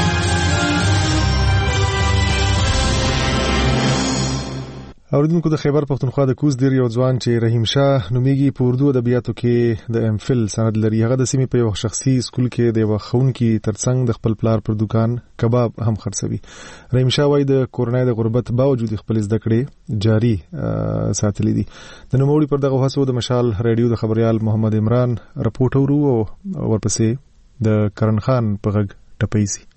اوریدونکو د خیبر پختونخوا د کوز دیر یو ځوان چې رحیم شاه نومیږي په اردو ادبیاتو کې د امفل سند لري. هغه د سیمې په یو شخصي سکول کې د یو ښوونکي ترڅنګ د خپل پلار پر دکان کباب هم خرڅوي. رحیم شاه وايي د کورنۍ د غربت باوجود خپل زده کړې جاری ساتلې دي. د نوموړي پر دغه هڅو د مشال ریډیو د خبريال محمد عمران رپورټ ورو او ورپسې د کرن خان په غږ ټپي سي.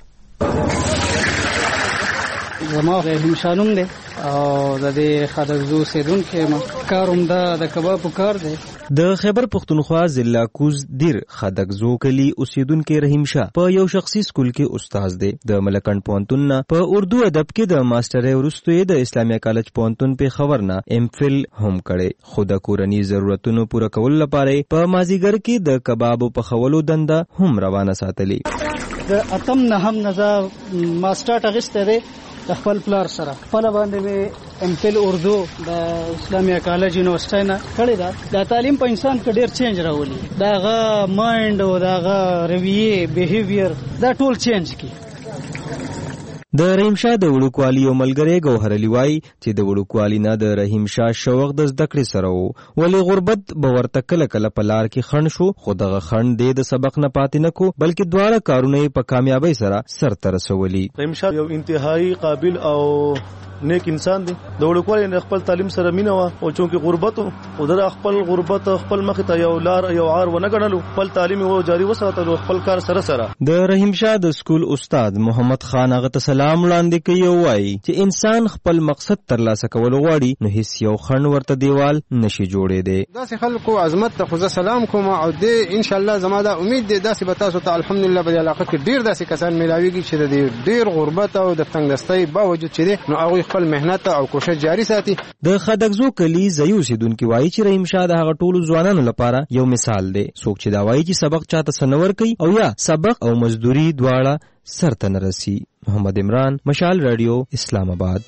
زما رحیم شاه نوم دی او د دې خادرزو سیدونکو ما کاروم د کباب کار دی. د خیبر پختونخوا ضلع کوز دیر خادرزو کلی اوسیدونکو رحیم شاه په یو شخصي سکول کې استاد دی. د ملکند پوهنتون نه په اردو ادب کې د ماسترۍ وروسته د اسلامي کالج پوهنتون په خبر نه امفل هم کړي، خو د کورنۍ ضرورتونو پوره کولو لپاره په مازیګر کې د کبابو په خولو دنده هم روانه ساتلې. د اتم نه هم نظر ماستر اغسته دی د خپل پلار سره خپل باندې امفل اردو د اسلامي کالج یونیورسيټي نه کړی دا. د تعلیم په انسان کې ډېر چینج راولي، داغه مایند او داغه رویه بیهیویر دا ټول چینج کی. د رحیم شاه د وړوکوالي یو ملګری ګوهر علي وایي چې د وړوکوالي نه د رحیم شاه شوق د زده کړې سره و، ولې غربت به ورته کله کله په لار کې خنډ شو، خو دغه خنډ د سبق نه پاتې نه کو بلکې دواړه کارونه په کامیابی سره سرته رسولي. رحیم شاه یو انتهایی قابل او نیک انسان دی. د وړوکوالي نه خپل تعلیم سره مینه وا او چونکه غربت او در خپل غربت خپل مخ ته یو لار یو عار ونه غنلو، خپل تعلیم او جاری وساتلو خپل کار سره. د رحیم شاه د سکول استاد محمد خان هغه ته سلام وړاندې کوي او وایي چې انسان خپل مقصد ترلاسه کول غواړي نو هیڅ یو خنډ ورته دیوال نشي جوړېدی. داسې خلکو عظمت ته خو زه سلام کوم او دې ان شاء الله زما دا امید دی داسې به تاسو ته الحمدلله په علاقه کې ډیر داسې کسان ملاويږي چې د ډیر غربت او د تنگدستۍ باوجود چې نو هغه خپل مهنت او کوشش جاری ساتي. د خدکزو کلی زیو سیدونکو وایي چې رحیم شاه د هغه ټولو ځوانانو لپاره یو مثال دی، څوک چې دا وایي چې سبق چاته سنور کوي او یا سبق او مزدوري دواړه سرته نه رسي. محمد عمران، مشال رادیو، اسلام آباد.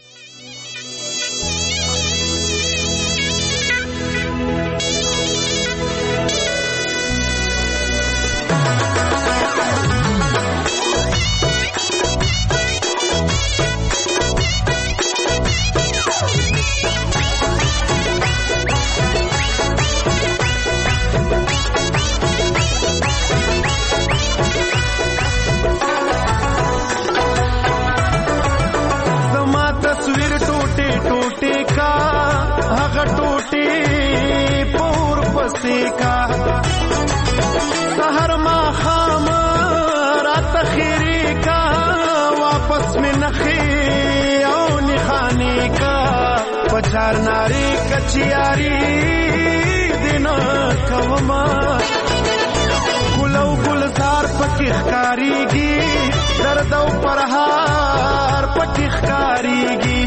सहर मा खाम रात खीरी का वापस में नखी और निखाने का पचार नारी कचियारी दिन कवमा गुलौ गुलजार पकिखकारीगी दर्दौ परहार पकिखकारीगी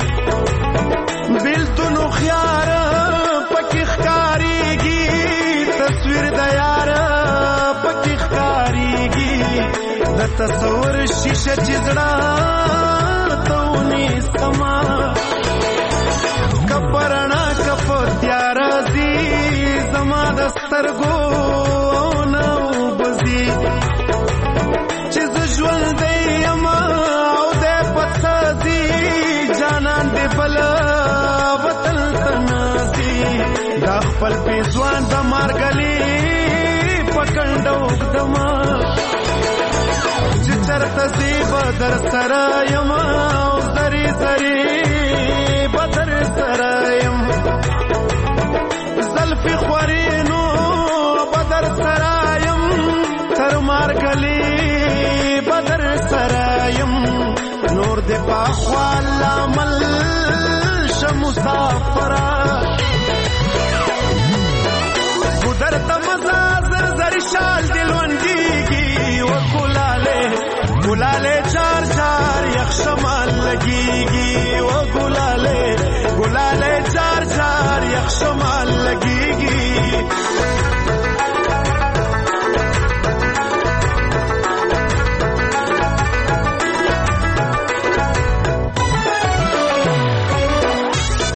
बिल तुनु ख्यार पकिखकारीगी तस्वीर दयार पकिखकारीगी د تصور شیشه چزړه تونی سما کبرنا کپ تیار زی زما د سترګو نو بزی چز ژوند دی ما او د پتازي جانان دی بل وطن تنازي دا خپل پیزوان د مارګلی پکندو دما چې چرته زی بدر سره یم او زری زری بدر سره یم زلفی خورینو بدر سره یم تر مارګلی بدر سره یم نور دې پاخوال عمل شمسافرا ګدر تمزا زر زر شال دلوندېږي و ګلاله